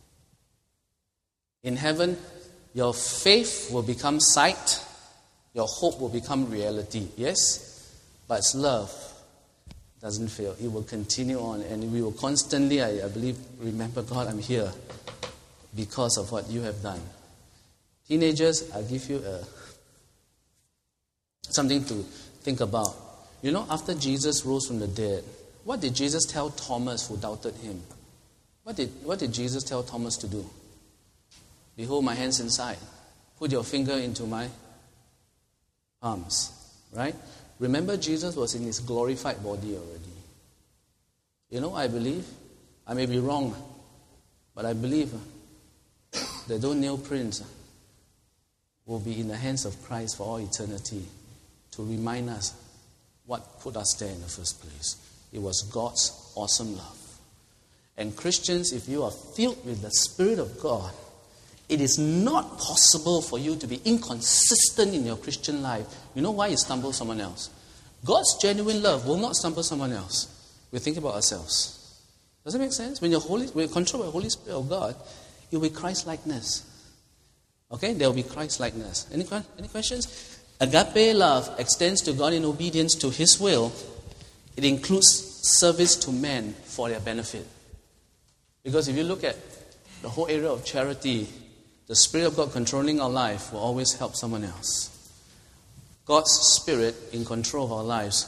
In heaven, your faith will become sight, your hope will become reality. Yes? But it's love doesn't fail. It will continue on, and we will constantly, I believe, remember, God, I'm here because of what you have done. Teenagers, I'll give you something to think about. You know, after Jesus rose from the dead, what did Jesus tell Thomas who doubted him? What did Jesus tell Thomas to do? Behold my hands inside. Put your finger into my palms. Right? Remember, Jesus was in his glorified body already. You know, I believe, I may be wrong, but I believe that those nail prints will be in the hands of Christ for all eternity to remind us what put us there in the first place. It was God's awesome love. And Christians, if you are filled with the Spirit of God, it is not possible for you to be inconsistent in your Christian life. You know why you stumble someone else? God's genuine love will not stumble someone else. We think about ourselves. Does it make sense? When you're controlled by the Holy Spirit of God, you'll be Christ-likeness. Okay? There will be Christ-likeness. Any questions? Agape love extends to God in obedience to His will. It includes service to men for their benefit. Because if you look at the whole area of charity, the Spirit of God controlling our life will always help someone else. God's Spirit in control of our lives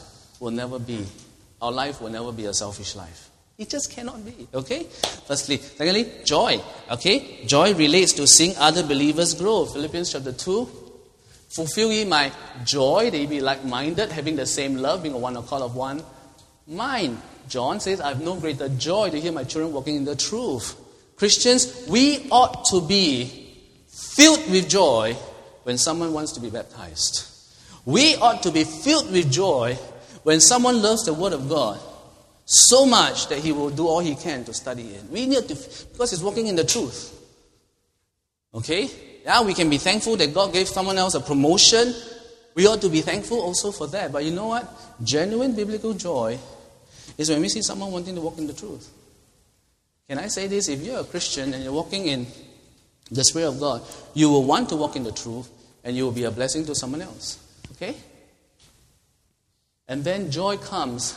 our life will never be a selfish life. It just cannot be, okay? Firstly. Secondly, joy, okay? Joy relates to seeing other believers grow. Philippians chapter 2. Fulfill ye my joy, that ye be like-minded, having the same love, being of one accord of one mind. John says, I have no greater joy to hear my children walking in the truth. Christians, we ought to be filled with joy when someone wants to be baptized. We ought to be filled with joy when someone loves the Word of God so much that he will do all he can to study it. We need to, because he's walking in the truth. Okay? Yeah, we can be thankful that God gave someone else a promotion. We ought to be thankful also for that. But you know what? Genuine biblical joy is when we see someone wanting to walk in the truth. Can I say this? If you're a Christian and you're walking in the Spirit of God, you will want to walk in the truth and you will be a blessing to someone else. Okay? And then joy comes.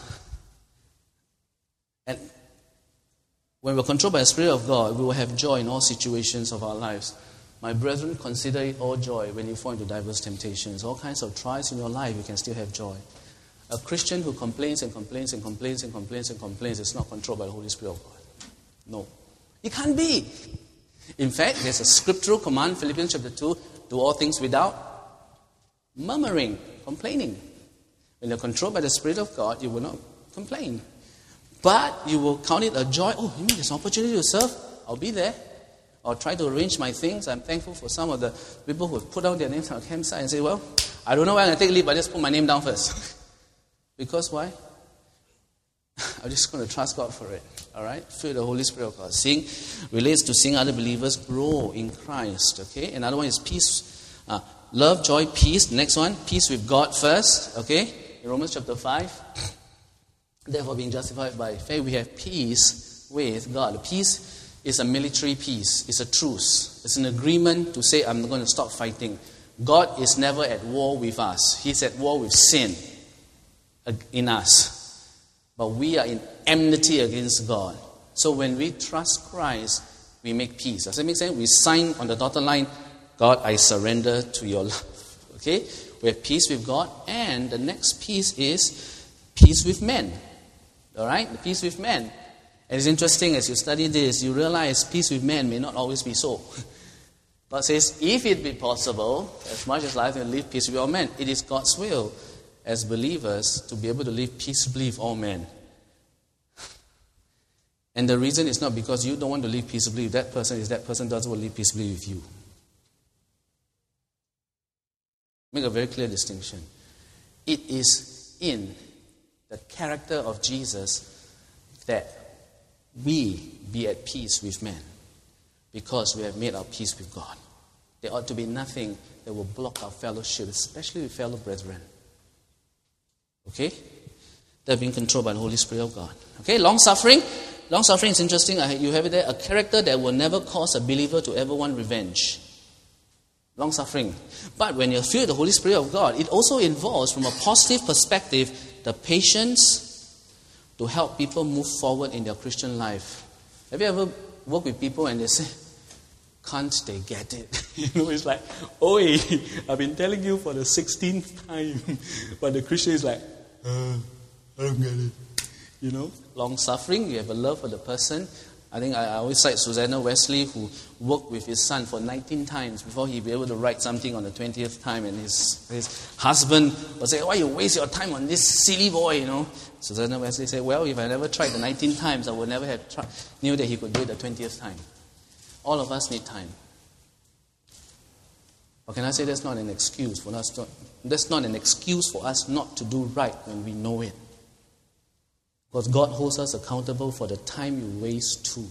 And when we're controlled by the Spirit of God, we will have joy in all situations of our lives. My brethren, consider it all joy when you fall into diverse temptations. All kinds of trials in your life, you can still have joy. A Christian who complains and complains and complains and complains and complains is not controlled by the Holy Spirit of God. No. It can't be. In fact, there's a scriptural command, Philippians chapter 2, do all things without murmuring, complaining. When you're controlled by the Spirit of God, you will not complain. But you will count it a joy. Oh, you mean there's an opportunity to serve? I'll be there. Or try to arrange my things. I'm thankful for some of the people who have put down their names on a campsite and say, well, I don't know when I'm going to take leave, but just put my name down first. Because why? I'm just going to trust God for it. All right? Feel the Holy Spirit of God. Seeing relates to seeing other believers grow in Christ. Okay? Another one is peace. Love, joy, peace. Next one, peace with God first. Okay? In Romans chapter 5. Therefore, being justified by faith, we have peace with God. Peace is a military peace. It's a truce. It's an agreement to say, I'm going to stop fighting. God is never at war with us. He's at war with sin in us. But we are in enmity against God. So when we trust Christ, we make peace. Does that make sense? We sign on the dotted line, God, I surrender to your love. Okay? We have peace with God. And the next peace is peace with men. All right? The peace with men. And it's interesting, as you study this, you realize peace with men may not always be so. God says, if it be possible, as much as life, and live peace with all men. It is God's will as believers to be able to live peaceably with all men. And the reason is not because you don't want to live peaceably with that person, is that person doesn't want to live peaceably with you. Make a very clear distinction. It is in the character of Jesus that we be at peace with men, because we have made our peace with God. There ought to be nothing that will block our fellowship, especially with fellow brethren. Okay? They're being controlled by the Holy Spirit of God. Okay, long-suffering. Long-suffering is interesting. You have it there. A character that will never cause a believer to ever want revenge. Long-suffering. But when you're filled with the Holy Spirit of God, it also involves, from a positive perspective, the patience, to help people move forward in their Christian life. Have you ever worked with people and they say, can't they get it? It's like, oi, I've been telling you for the 16th time. But the Christian is like, I don't get it. Long suffering, you have a love for the person. I think I always cite Susanna Wesley, who worked with his son for 19 times before he'd be able to write something on the 20th time. And his husband would say, why you waste your time on this silly boy, Susanna Wesley said, well, if I never tried the 19 times, I would never have knew that he could do it the 20th time. All of us need time. Or can I say that's not an excuse for us? That's not an excuse for us not to do right when we know it. Because God holds us accountable for the time you waste too.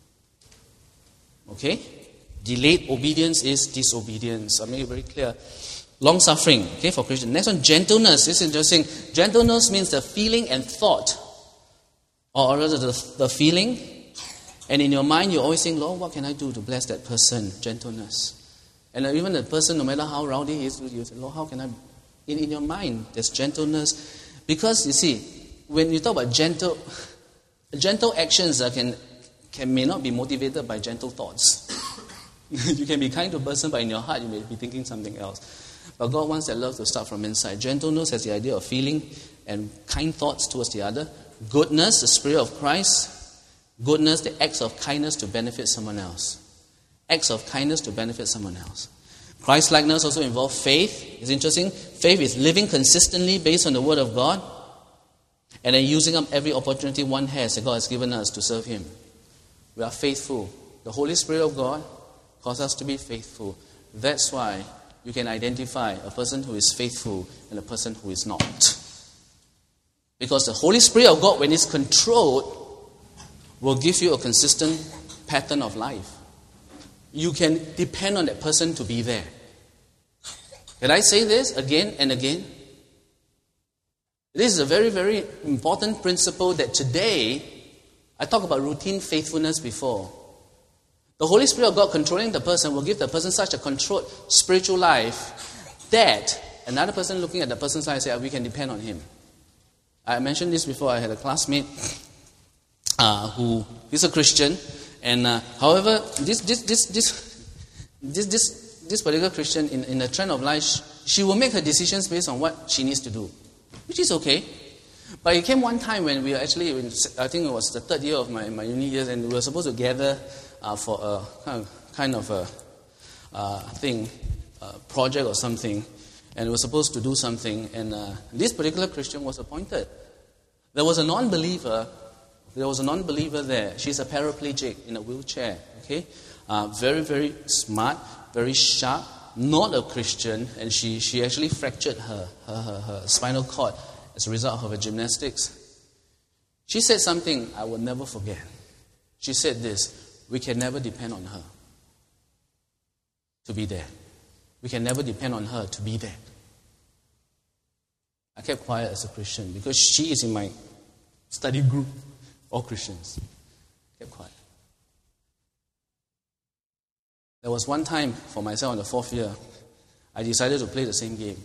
Okay? Delayed obedience is disobedience. I make it very clear. Long suffering, okay, for Christians. Next one, gentleness. This is interesting. Gentleness means the feeling and thought, or rather the feeling. And in your mind, you're always saying, Lord, what can I do to bless that person? Gentleness. And even the person, no matter how rowdy he is, you say, Lord, how can I? In your mind, there's gentleness. Because, you see, when you talk about gentle actions may not be motivated by gentle thoughts. You can be kind to a person, but in your heart, you may be thinking something else. But God wants that love to start from inside. Gentleness has the idea of feeling and kind thoughts towards the other. Goodness, the Spirit of Christ. Goodness, the acts of kindness to benefit someone else. Acts of kindness to benefit someone else. Christ-likeness also involves faith. It's interesting. Faith is living consistently based on the Word of God and then using up every opportunity one has that God has given us to serve Him. We are faithful. The Holy Spirit of God calls us to be faithful. That's why you can identify a person who is faithful and a person who is not. Because the Holy Spirit of God, when it's controlled, will give you a consistent pattern of life. You can depend on that person to be there. Can I say this again and again? This is a very, very important principle that today, I talked about routine faithfulness before. The Holy Spirit of God controlling the person will give the person such a controlled spiritual life that another person looking at the person's life says, we can depend on him. I mentioned this before. I had a classmate who is a Christian, and however, this particular Christian in the trend of life, she will make her decisions based on what she needs to do, which is okay. But it came one time when we were actually, I think it was the third year of my uni years, and we were supposed to gather for a kind of a thing, a project or something, and we were supposed to do something, and this particular Christian was appointed. There was a non-believer there. She's a paraplegic in a wheelchair, okay? Very, very smart, very sharp, not a Christian, and she actually fractured her spinal cord as a result of her gymnastics. She said something I will never forget. She said this: we can never depend on her to be there. We can never depend on her to be there. I kept quiet as a Christian because she is in my study group, all Christians. I kept quiet. There was one time for myself in the 4th year, I decided to play the same game.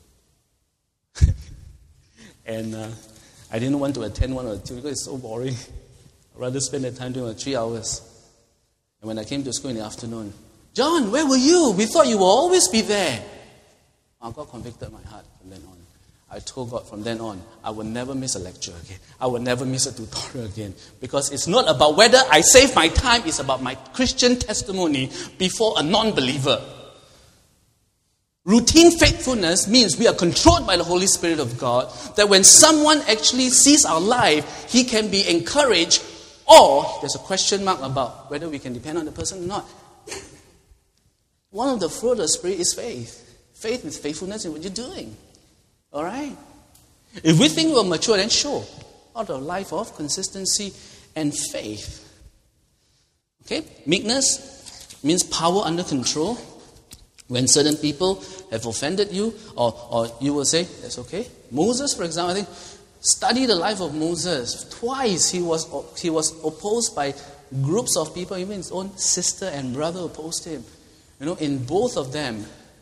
And I didn't want to attend one or two because it's so boring. I'd rather spend the time doing 3 hours. And when I came to school in the afternoon, John, where were you? We thought you will always be there. God convicted my heart from then on. I told God from then on, I will never miss a lecture again. I will never miss a tutorial again. Because it's not about whether I save my time, it's about my Christian testimony before a non-believer. Routine faithfulness means we are controlled by the Holy Spirit of God, that when someone actually sees our life, he can be encouraged, or there's a question mark about whether we can depend on the person or not. One of the fruit of the Spirit is faith. Faith is faithfulness in what you're doing. All right? If we think we're mature, then sure. Out of a life of consistency and faith. Okay? Meekness means power under control. When certain people have offended you, or you will say, that's okay. Moses, for example, I think, study the life of Moses. Twice he was opposed by groups of people, even his own sister and brother opposed him. In both of them,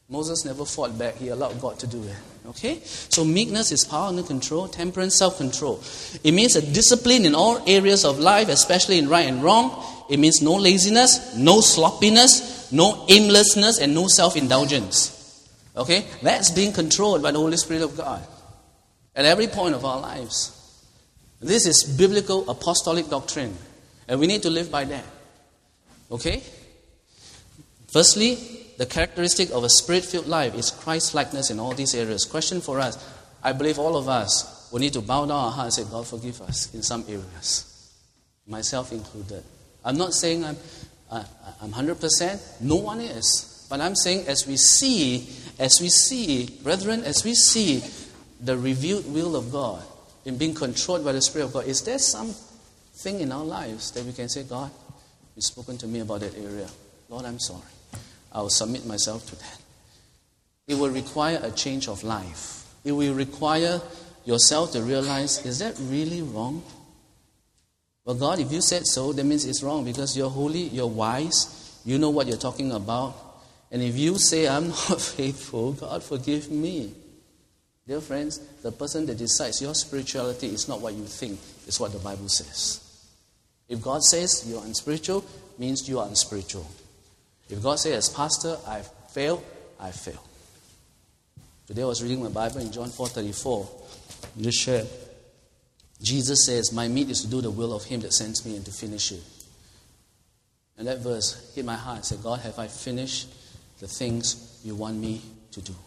Moses never fought back. He allowed God to do it. Okay? So meekness is power under control, temperance, self-control. It means a discipline in all areas of life, especially in right and wrong. It means no laziness, no sloppiness, no aimlessness, and no self-indulgence. Okay? That's being controlled by the Holy Spirit of God at every point of our lives. This is biblical apostolic doctrine, and we need to live by that. Okay? Firstly, the characteristic of a spirit-filled life is Christ-likeness in all these areas. Question for us. I believe all of us will need to bow down our hearts and say, God, forgive us in some areas. Myself included. I'm not saying I'm 100%. No one is. But I'm saying as we see, brethren, as we see the revealed will of God in being controlled by the Spirit of God, is there something in our lives that we can say, God, you've spoken to me about that area. Lord, I'm sorry. I will submit myself to that. It will require a change of life. It will require yourself to realize, is that really wrong? Well, God, if you said so, that means it's wrong because you're holy, you're wise, you know what you're talking about. And if you say, I'm not faithful, God, forgive me. Dear friends, the person that decides your spirituality is not what you think, it's what the Bible says. If God says you're unspiritual, means you are unspiritual. If God says, as pastor, I've failed, I fail. Today I was reading my Bible in John 4:34. Just share. Jesus says, my meat is to do the will of Him that sends me and to finish it. And that verse hit my heart and said, God, have I finished the things you want me to do?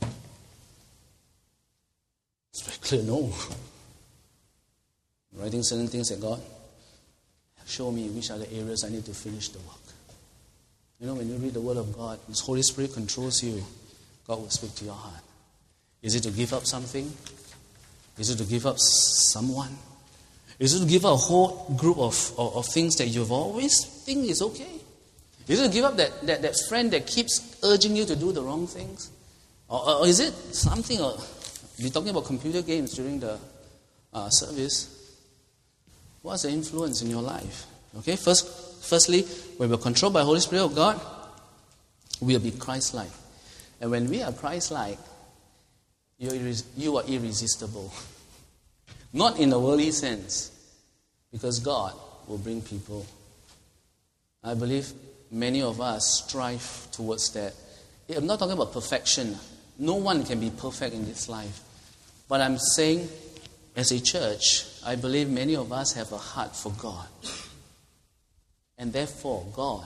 It's very clear, no. Writing certain things that God, show me which are the areas I need to finish the work. You know, when you read the Word of God, His Holy Spirit controls you. God will speak to your heart. Is it to give up something? Is it to give up someone? Is it to give up a whole group of things that you've always think is okay? Is it to give up that friend that keeps urging you to do the wrong things? Or is it something, we're talking about computer games during the service. What's the influence in your life? Okay, Firstly, when we're controlled by the Holy Spirit of God, we'll be Christ-like. And when we are Christ-like, you are irresistible. Not in a worldly sense, because God will bring people. I believe many of us strive towards that. I'm not talking about perfection. No one can be perfect in this life. But I'm saying, as a church, I believe many of us have a heart for God. And therefore, God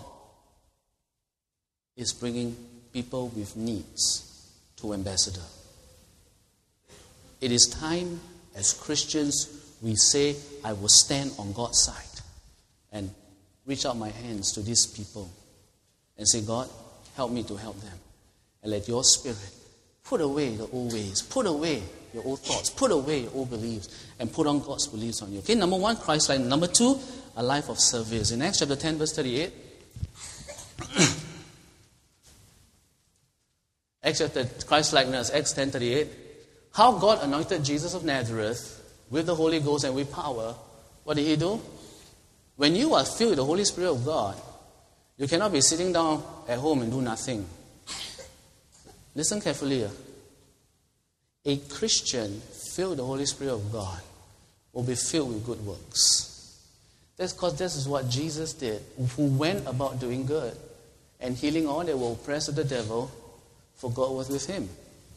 is bringing people with needs to Ambassador. It is time, as Christians, we say, I will stand on God's side and reach out my hands to these people and say, God, help me to help them. And let your Spirit put away the old ways, put away your old thoughts, put away your old beliefs, and put on God's beliefs on you. Okay, number one, Christ-like. Number two, a life of service. In Acts chapter 10, verse 38, Acts chapter Christ-likeness, Acts 10:38, how God anointed Jesus of Nazareth with the Holy Ghost and with power. What did He do? When you are filled with the Holy Spirit of God, you cannot be sitting down at home and do nothing. Listen carefully here. A Christian filled with the Holy Spirit of God will be filled with good works. That's because this is what Jesus did, who went about doing good and healing all that were oppressed of the devil, for God was with Him.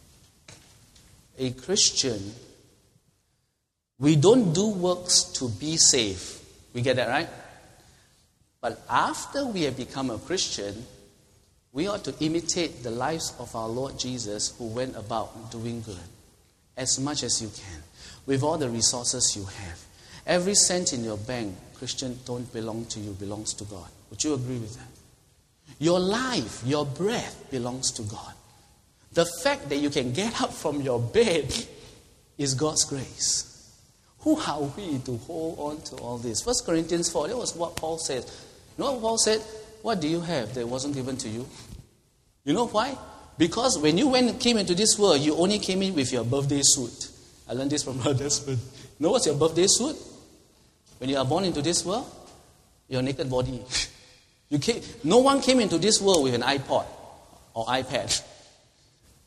A Christian, we don't do works to be saved. We get that, right? But after we have become a Christian, we ought to imitate the lives of our Lord Jesus, who went about doing good as much as you can, with all the resources you have. Every cent in your bank, Christian, don't belong to you, belongs to God. Would you agree with that? Your life, your breath belongs to God. The fact that you can get up from your bed is God's grace. Who are we to hold on to all this? 1 Corinthians 4, that was what Paul said. You know what Paul said? What do you have that wasn't given to you? You know why? Because when you came into this world, you only came in with your birthday suit. I learned this from my husband. You know what's your birthday suit? When you are born into this world, your naked body. No one came into this world with an iPod or iPad.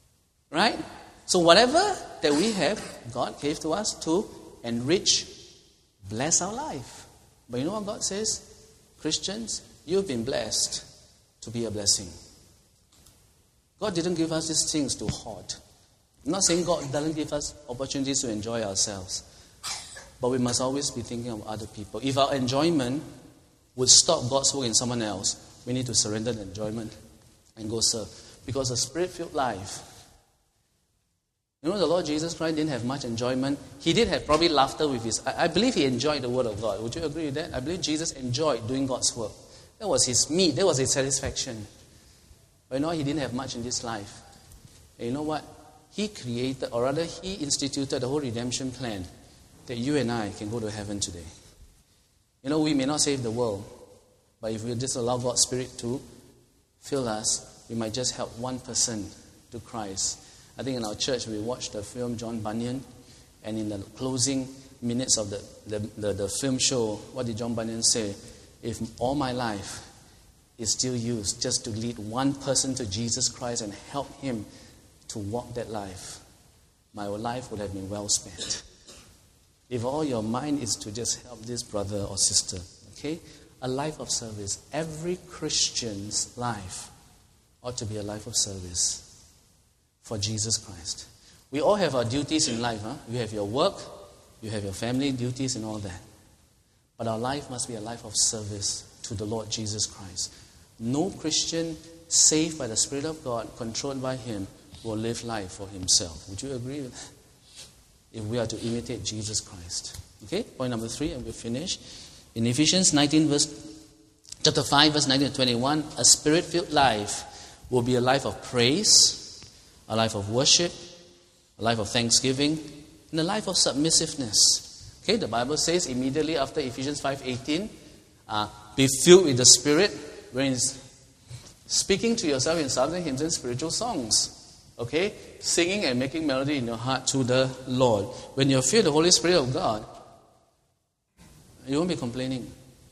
Right? So whatever that we have, God gave to us to enrich, bless our life. But you know what God says? Christians, you've been blessed to be a blessing. God didn't give us these things to hoard. I'm not saying God doesn't give us opportunities to enjoy ourselves. But we must always be thinking of other people. If our enjoyment would stop God's work in someone else, we need to surrender the enjoyment and go serve. Because a spirit-filled life, you know, the Lord Jesus Christ didn't have much enjoyment. He did have probably laughter with his... I believe he enjoyed the word of God. Would you agree with that? I believe Jesus enjoyed doing God's work. That was his meat. That was his satisfaction. But you know, he didn't have much in this life. And you know what? He created, or rather he instituted the whole redemption plan that you and I can go to heaven today. You know, we may not save the world, but if we just allow God's Spirit to fill us, we might just help one person to Christ. I think in our church we watched the film John Bunyan, and in the closing minutes of the film show, what did John Bunyan say? If all my life is still used just to lead one person to Jesus Christ and help him to walk that life, my life would have been well spent. If all your mind is to just help this brother or sister, okay? A life of service. Every Christian's life ought to be a life of service for Jesus Christ. We all have our duties in life. You have your work, you have your family duties and all that. But our life must be a life of service to the Lord Jesus Christ. No Christian saved by the Spirit of God, controlled by Him, will live life for himself. Would you agree with that? If we are to imitate Jesus Christ. Okay, point number 3, and we'll finish. In Ephesians chapter 5, verse 19 to 21, a Spirit-filled life will be a life of praise, a life of worship, a life of thanksgiving, and a life of submissiveness. Okay, the Bible says immediately after Ephesians 5:18, be filled with the Spirit, when it's speaking to yourself in psalms and hymns and spiritual songs. Okay, singing and making melody in your heart to the Lord. When you feel the Holy Spirit of God, you won't be complaining.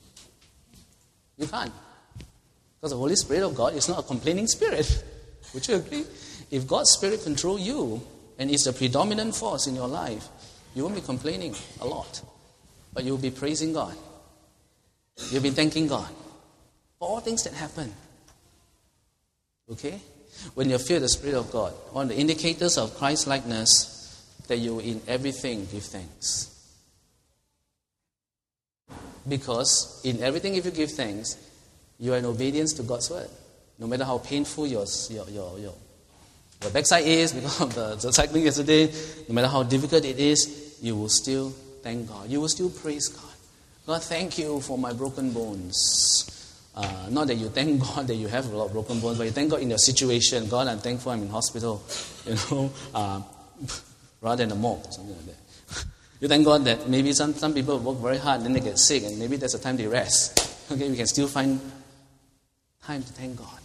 You can't. Because the Holy Spirit of God is not a complaining spirit. Would you agree? If God's Spirit controls you and is the predominant force in your life, you won't be complaining a lot. But you'll be praising God. You'll be thanking God for all things that happen. Okay? When you feel the Spirit of God, one of the indicators of Christ-likeness, that you in everything give thanks. Because in everything, if you give thanks, you are in obedience to God's word. No matter how painful your backside is because of the cycling yesterday, no matter how difficult it is, you will still thank God. You will still praise God. God, thank you for my broken bones. Not that you thank God that you have a lot of broken bones, but you thank God in your situation. God, I'm thankful I'm in hospital, rather than a morgue, something like that. You thank God that maybe some people work very hard, then they get sick, and maybe there's a time they rest. Okay, we can still find time to thank God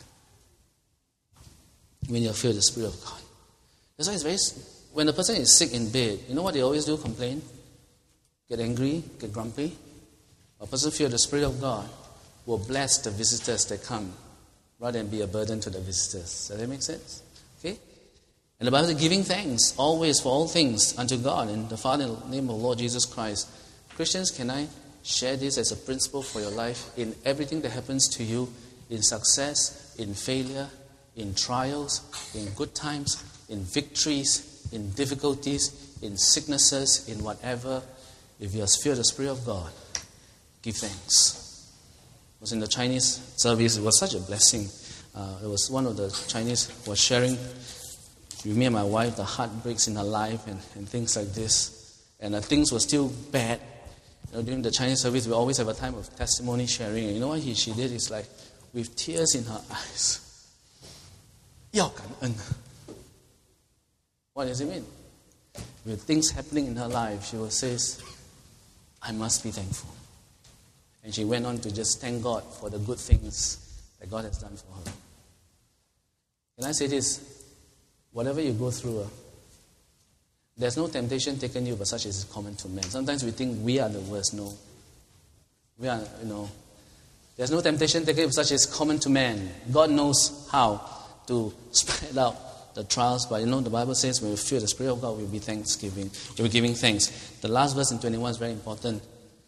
when you feel the Spirit of God. That's why when a person is sick in bed, you know what they always do? Complain, get angry, get grumpy. A person feel the Spirit of God will bless the visitors that come rather than be a burden to the visitors. Does that make sense? Okay? And the Bible is giving thanks always for all things unto God in the Father, in the name of the Lord Jesus Christ. Christians, can I share this as a principle for your life in everything that happens to you, in success, in failure, in trials, in good times, in victories, in difficulties, in sicknesses, in whatever? If you feel the Spirit of God, give thanks. I was in the Chinese service. It was such a blessing. It was one of the Chinese who was sharing with me and my wife the heartbreaks in her life and things like this. And things were still bad. During the Chinese service, we always have a time of testimony sharing. And you know what she did? It's like, with tears in her eyes, 要感恩. What does it mean? With things happening in her life, she will say, I must be thankful. And she went on to just thank God for the good things that God has done for her. Can I say this? Whatever you go through, there's no temptation taken you, but such as is common to men. Sometimes we think we are the worst. No. We are, there's no temptation taken you, such as common to man. God knows how to spread out the trials, but the Bible says when we feel the Spirit of God, we'll be thanksgiving. We'll be giving thanks. The last verse in 21 is very important.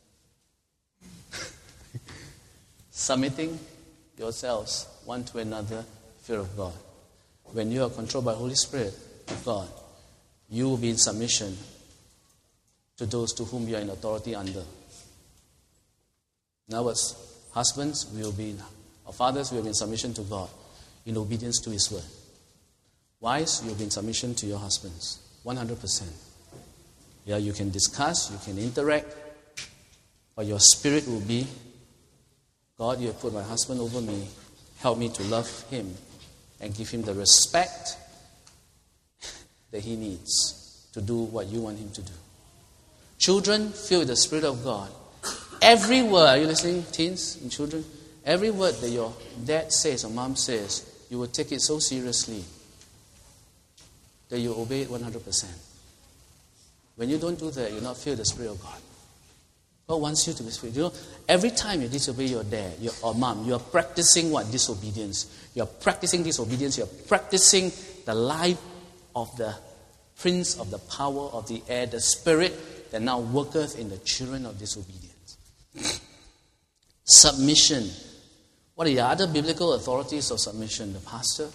Submitting yourselves one to another, fear of God. When you are controlled by the Holy Spirit of God, you will be in submission to those to whom you are in authority under. In other words, husbands will be, or fathers will be in submission to God in obedience to His word. Wives, you'll be in submission to your husbands, 100%. Yeah, you can discuss, you can interact, but your spirit will be, God, you have put my husband over me. Help me to love him and give him the respect that he needs to do what you want him to do. Children, filled with the Spirit of God. Every word, are you listening, teens and children? Every word that your dad says or mom says, you will take it so seriously that you obey it 100%. When you don't do that, you're not filled with the Spirit of God. God wants you to be spiritual. Every time you disobey your dad or mom, you are practicing what? Disobedience. You are practicing disobedience. You are practicing the life of the prince of the power of the air, the spirit that now worketh in the children of disobedience. Submission. What are the other biblical authorities of submission? The pastor.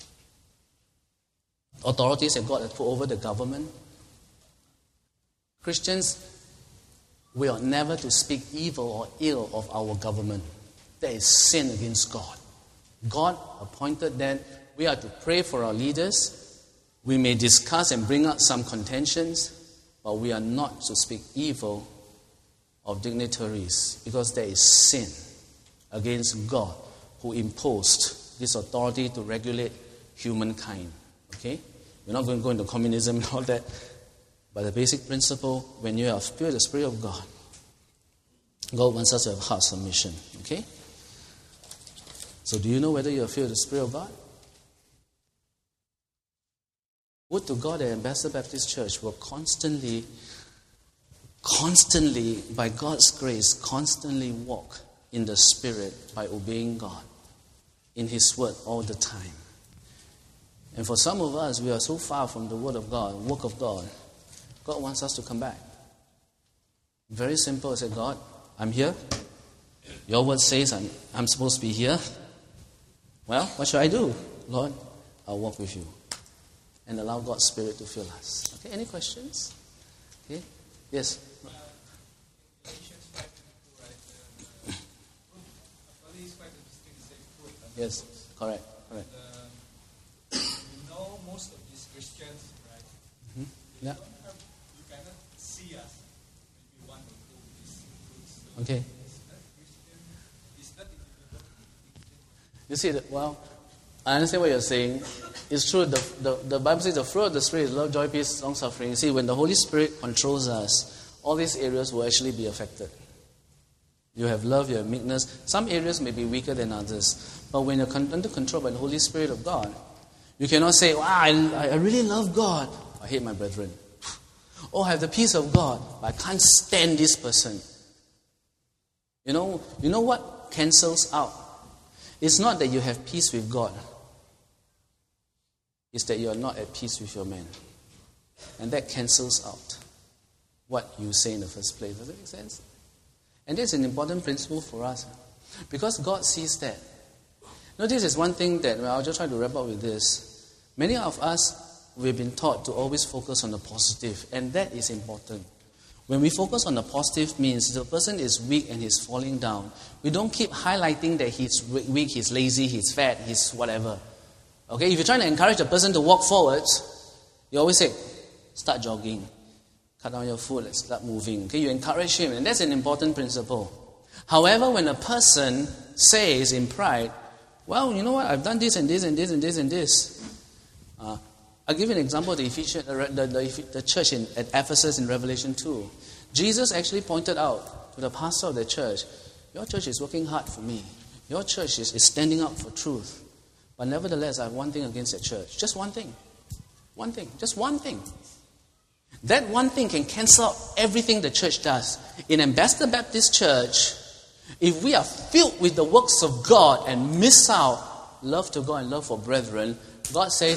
Authorities that God has put over the government. Christians, we are never to speak evil or ill of our government. That is sin against God. God appointed that we are to pray for our leaders. We may discuss and bring up some contentions, but we are not to speak evil of dignitaries because there is sin against God who imposed this authority to regulate humankind. Okay? We're not going to go into communism and all that. But the basic principle, when you have filled the Spirit of God, God wants us to have heart submission. Okay? So do you know whether you are filled with the Spirit of God? Would to God that Ambassador Baptist Church will constantly, by God's grace, constantly walk in the Spirit by obeying God in His Word all the time. And for some of us, we are so far from the Word of God, work of God. God wants us to come back. Very simple. I said, God, I'm here. Your word says I'm supposed to be here. Well, what should I do? Lord, I'll walk with you. And allow God's Spirit to fill us. Okay, any questions? Okay, yes. Yes, correct. You know, most of these Christians, right? Mm-hmm. Yeah. You cannot see us if you want to do these fruits. Okay. Is that you see that? Well, I understand what you're saying. It's true. The Bible says the fruit of the Spirit is love, joy, peace, long suffering. You see, when the Holy Spirit controls us, all these areas will actually be affected. You have love, you have meekness. Some areas may be weaker than others. But when you're under control by the Holy Spirit of God, you cannot say, wow, I really love God. I hate my brethren. Oh, I have the peace of God, but I can't stand this person. You know what cancels out? It's not that you have peace with God. It's that you are not at peace with your man. And that cancels out what you say in the first place. Does that make sense? And this is an important principle for us. Because God sees that. Now, this is one thing that, I'll just try to wrap up with this. Many of us, we've been taught to always focus on the positive. And that is important. When we focus on the positive means the person is weak and he's falling down. We don't keep highlighting that he's weak, he's lazy, he's fat, he's whatever. Okay, if you're trying to encourage a person to walk forwards, you always say, start jogging. Cut down your foot, let's start moving. Okay, you encourage him, and that's an important principle. However, when a person says in pride, well, you know what, I've done this and this and this and this and this. I'll give you an example of the church at Ephesus in Revelation 2. Jesus actually pointed out to the pastor of the church, your church is working hard for me. Your church is standing up for truth. But nevertheless, I have one thing against the church. Just one thing. One thing. Just one thing. That one thing can cancel out everything the church does. In Ambassador Baptist Church, if we are filled with the works of God and miss out love to God and love for brethren, God says,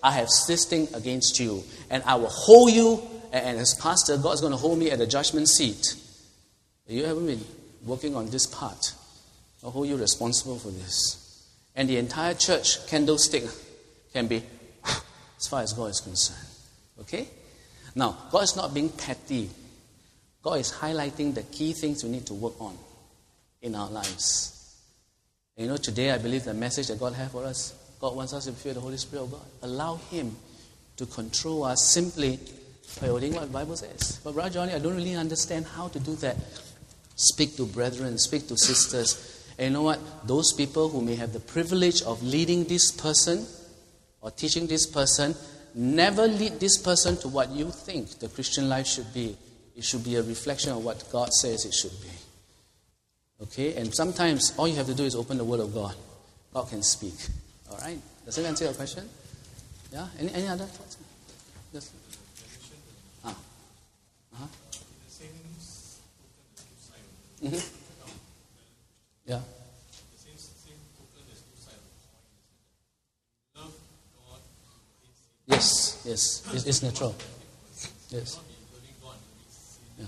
I have this thing against you, and I will hold you, and as pastor, God's going to hold me at the judgment seat. You haven't been working on this part. I'll hold you responsible for this. And the entire church candlestick can be as far as God is concerned. Okay? Now, God is not being petty. God is highlighting the key things we need to work on in our lives. And you know, today I believe the message that God has for us, God wants us to feel the Holy Spirit of God. Allow Him to control us simply by obeying what the Bible says. But Brother Johnny, I don't really understand how to do that. Speak to brethren, speak to sisters. And you know what? Those people who may have the privilege of leading this person or teaching this person, never lead this person to what you think the Christian life should be. It should be a reflection of what God says it should be. Okay? And sometimes all you have to do is open the Word of God. God can speak. All right? Does that answer your question? Yeah? Any other thoughts? Yes. Mm-hmm. Yeah. Yes, it's natural. Yes. Yeah.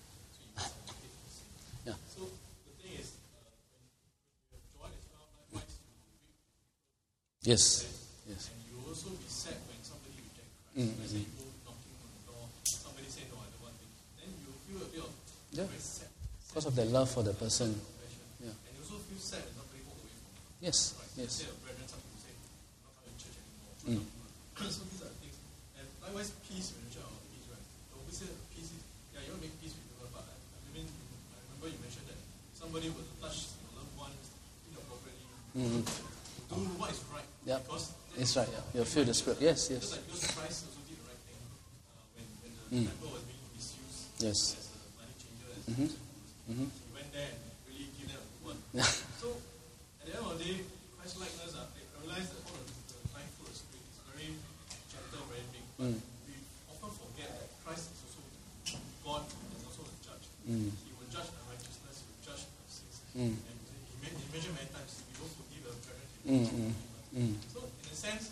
Yeah. So the thing is, joy is not likewise to Yes. Yes. And you also be sad when somebody rejects Christ. Let's say you go knocking on the door, somebody say no, I don't want it. Then you feel a bit of very sad. Because of their love for the person. Yeah. And you also feel sad when somebody walk away from you. Yes. Right? Yes. Say a brethren, some people say, I'm not coming to church anymore. So these are things. And likewise, peace, when you talk about peace, right? The opposite of peace is, yeah, you want to make peace with people, but I remember you mentioned that somebody will touch your loved ones inappropriately. Do what is right. Yeah. Because it's right. Yeah. You'll feel the Spirit. Yes. just like because Christ also did the right thing when the temple was being misused Yes. as a money changer. He went there and really gave them a good one. So at the end of the day, Christ likeness, I realized that all the nine fruit of the Spirit is very gentle, very big. But we often forget that Christ is also God and is also a judge. He will judge the righteousness, he will judge the sins. And he mentioned many times, we don't forgive our parents. So in a sense,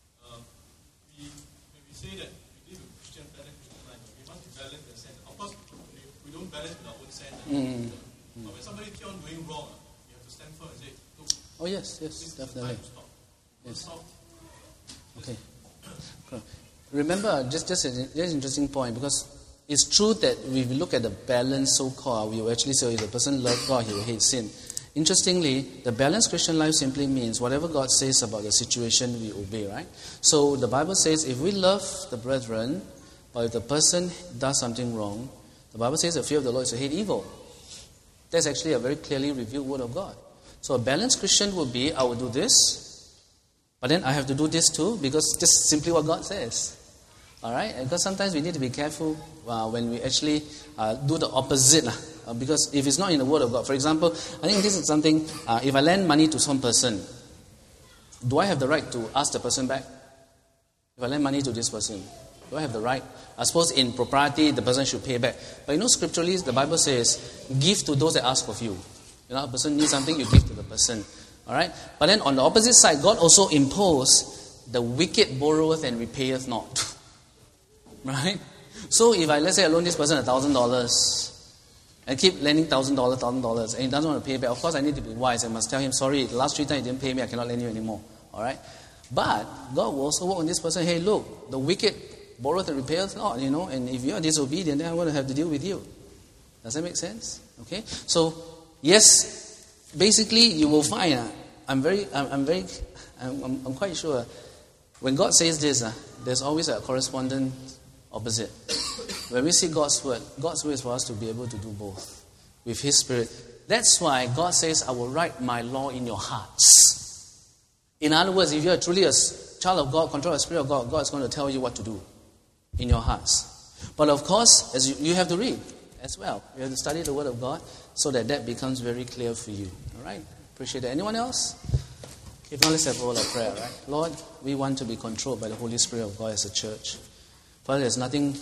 when we say that we live a Christian, balance Christian life, we must be balanced in a sense. Of course, we don't balance with our own sense. But when somebody keeps on doing wrong, you have to stand firm and say, look, Oh, yes, this is definitely. the time to stop. Yes. Stop. Okay. Cool. Remember, just an interesting point, because it's true that if we look at the balance so-called, we will actually say if the person loves God, he will hate sin. Interestingly, the balanced Christian life simply means whatever God says about the situation, we obey, right? So the Bible says if we love the brethren, but if the person does something wrong, the Bible says the fear of the Lord is to hate evil. That's actually a very clearly revealed word of God. So a balanced Christian will be, I will do this, but then I have to do this too, because just simply what God says. All right? And because sometimes we need to be careful when we actually do the opposite. Because if it's not in the Word of God, for example, I think this is something, if I lend money to some person, do I have the right to ask the person back? If I lend money to this person, do I have the right? I suppose in propriety, the person should pay back. But you know, scripturally, the Bible says, give to those that ask of you. You know, a person needs something, you give to the person. All right? But then on the opposite side, God also imposed the wicked borroweth and repayeth not. Right? So if let's say I loan this person $1,000 and keep lending $1,000, and he doesn't want to pay back, of course I need to be wise. I must tell him, sorry, the last 3 times you didn't pay me, I cannot lend you anymore. All right? But God will also work on this person. Hey, look, the wicked borroweth and repayeth not, you know, and if you are disobedient, then I'm going to have to deal with you. Does that make sense? Okay? So, yes, basically you will find, I'm quite sure, when God says this, there's always a correspondent opposite. When we see God's word is for us to be able to do both with His Spirit. That's why God says, I will write my law in your hearts. In other words, if you are truly a child of God, controlled by the Spirit of God, God is going to tell you what to do in your hearts. But of course, as you have to read as well. You have to study the Word of God so that becomes very clear for you. All right? Appreciate that. Anyone else? If not, let's have a word of prayer, right? Lord, we want to be controlled by the Holy Spirit of God as a church. Father, there's nothing,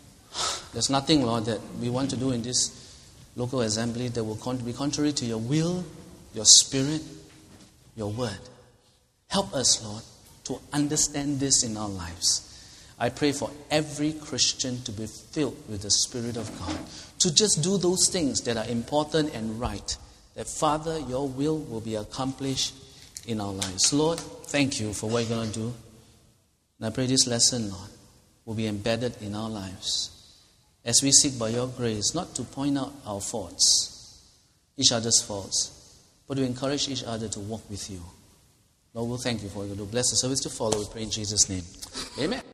Lord, that we want to do in this local assembly that will be contrary to your will, your spirit, your word. Help us, Lord, to understand this in our lives. I pray for every Christian to be filled with the Spirit of God, to just do those things that are important and right, that, Father, your will be accomplished in our lives. Lord, thank you for what you're going to do. And I pray this lesson, Lord, will be embedded in our lives as we seek by your grace not to point out our faults, each other's faults, but to encourage each other to walk with you. Lord, we'll thank you for what you do. Bless the service to follow. We pray in Jesus' name. Amen.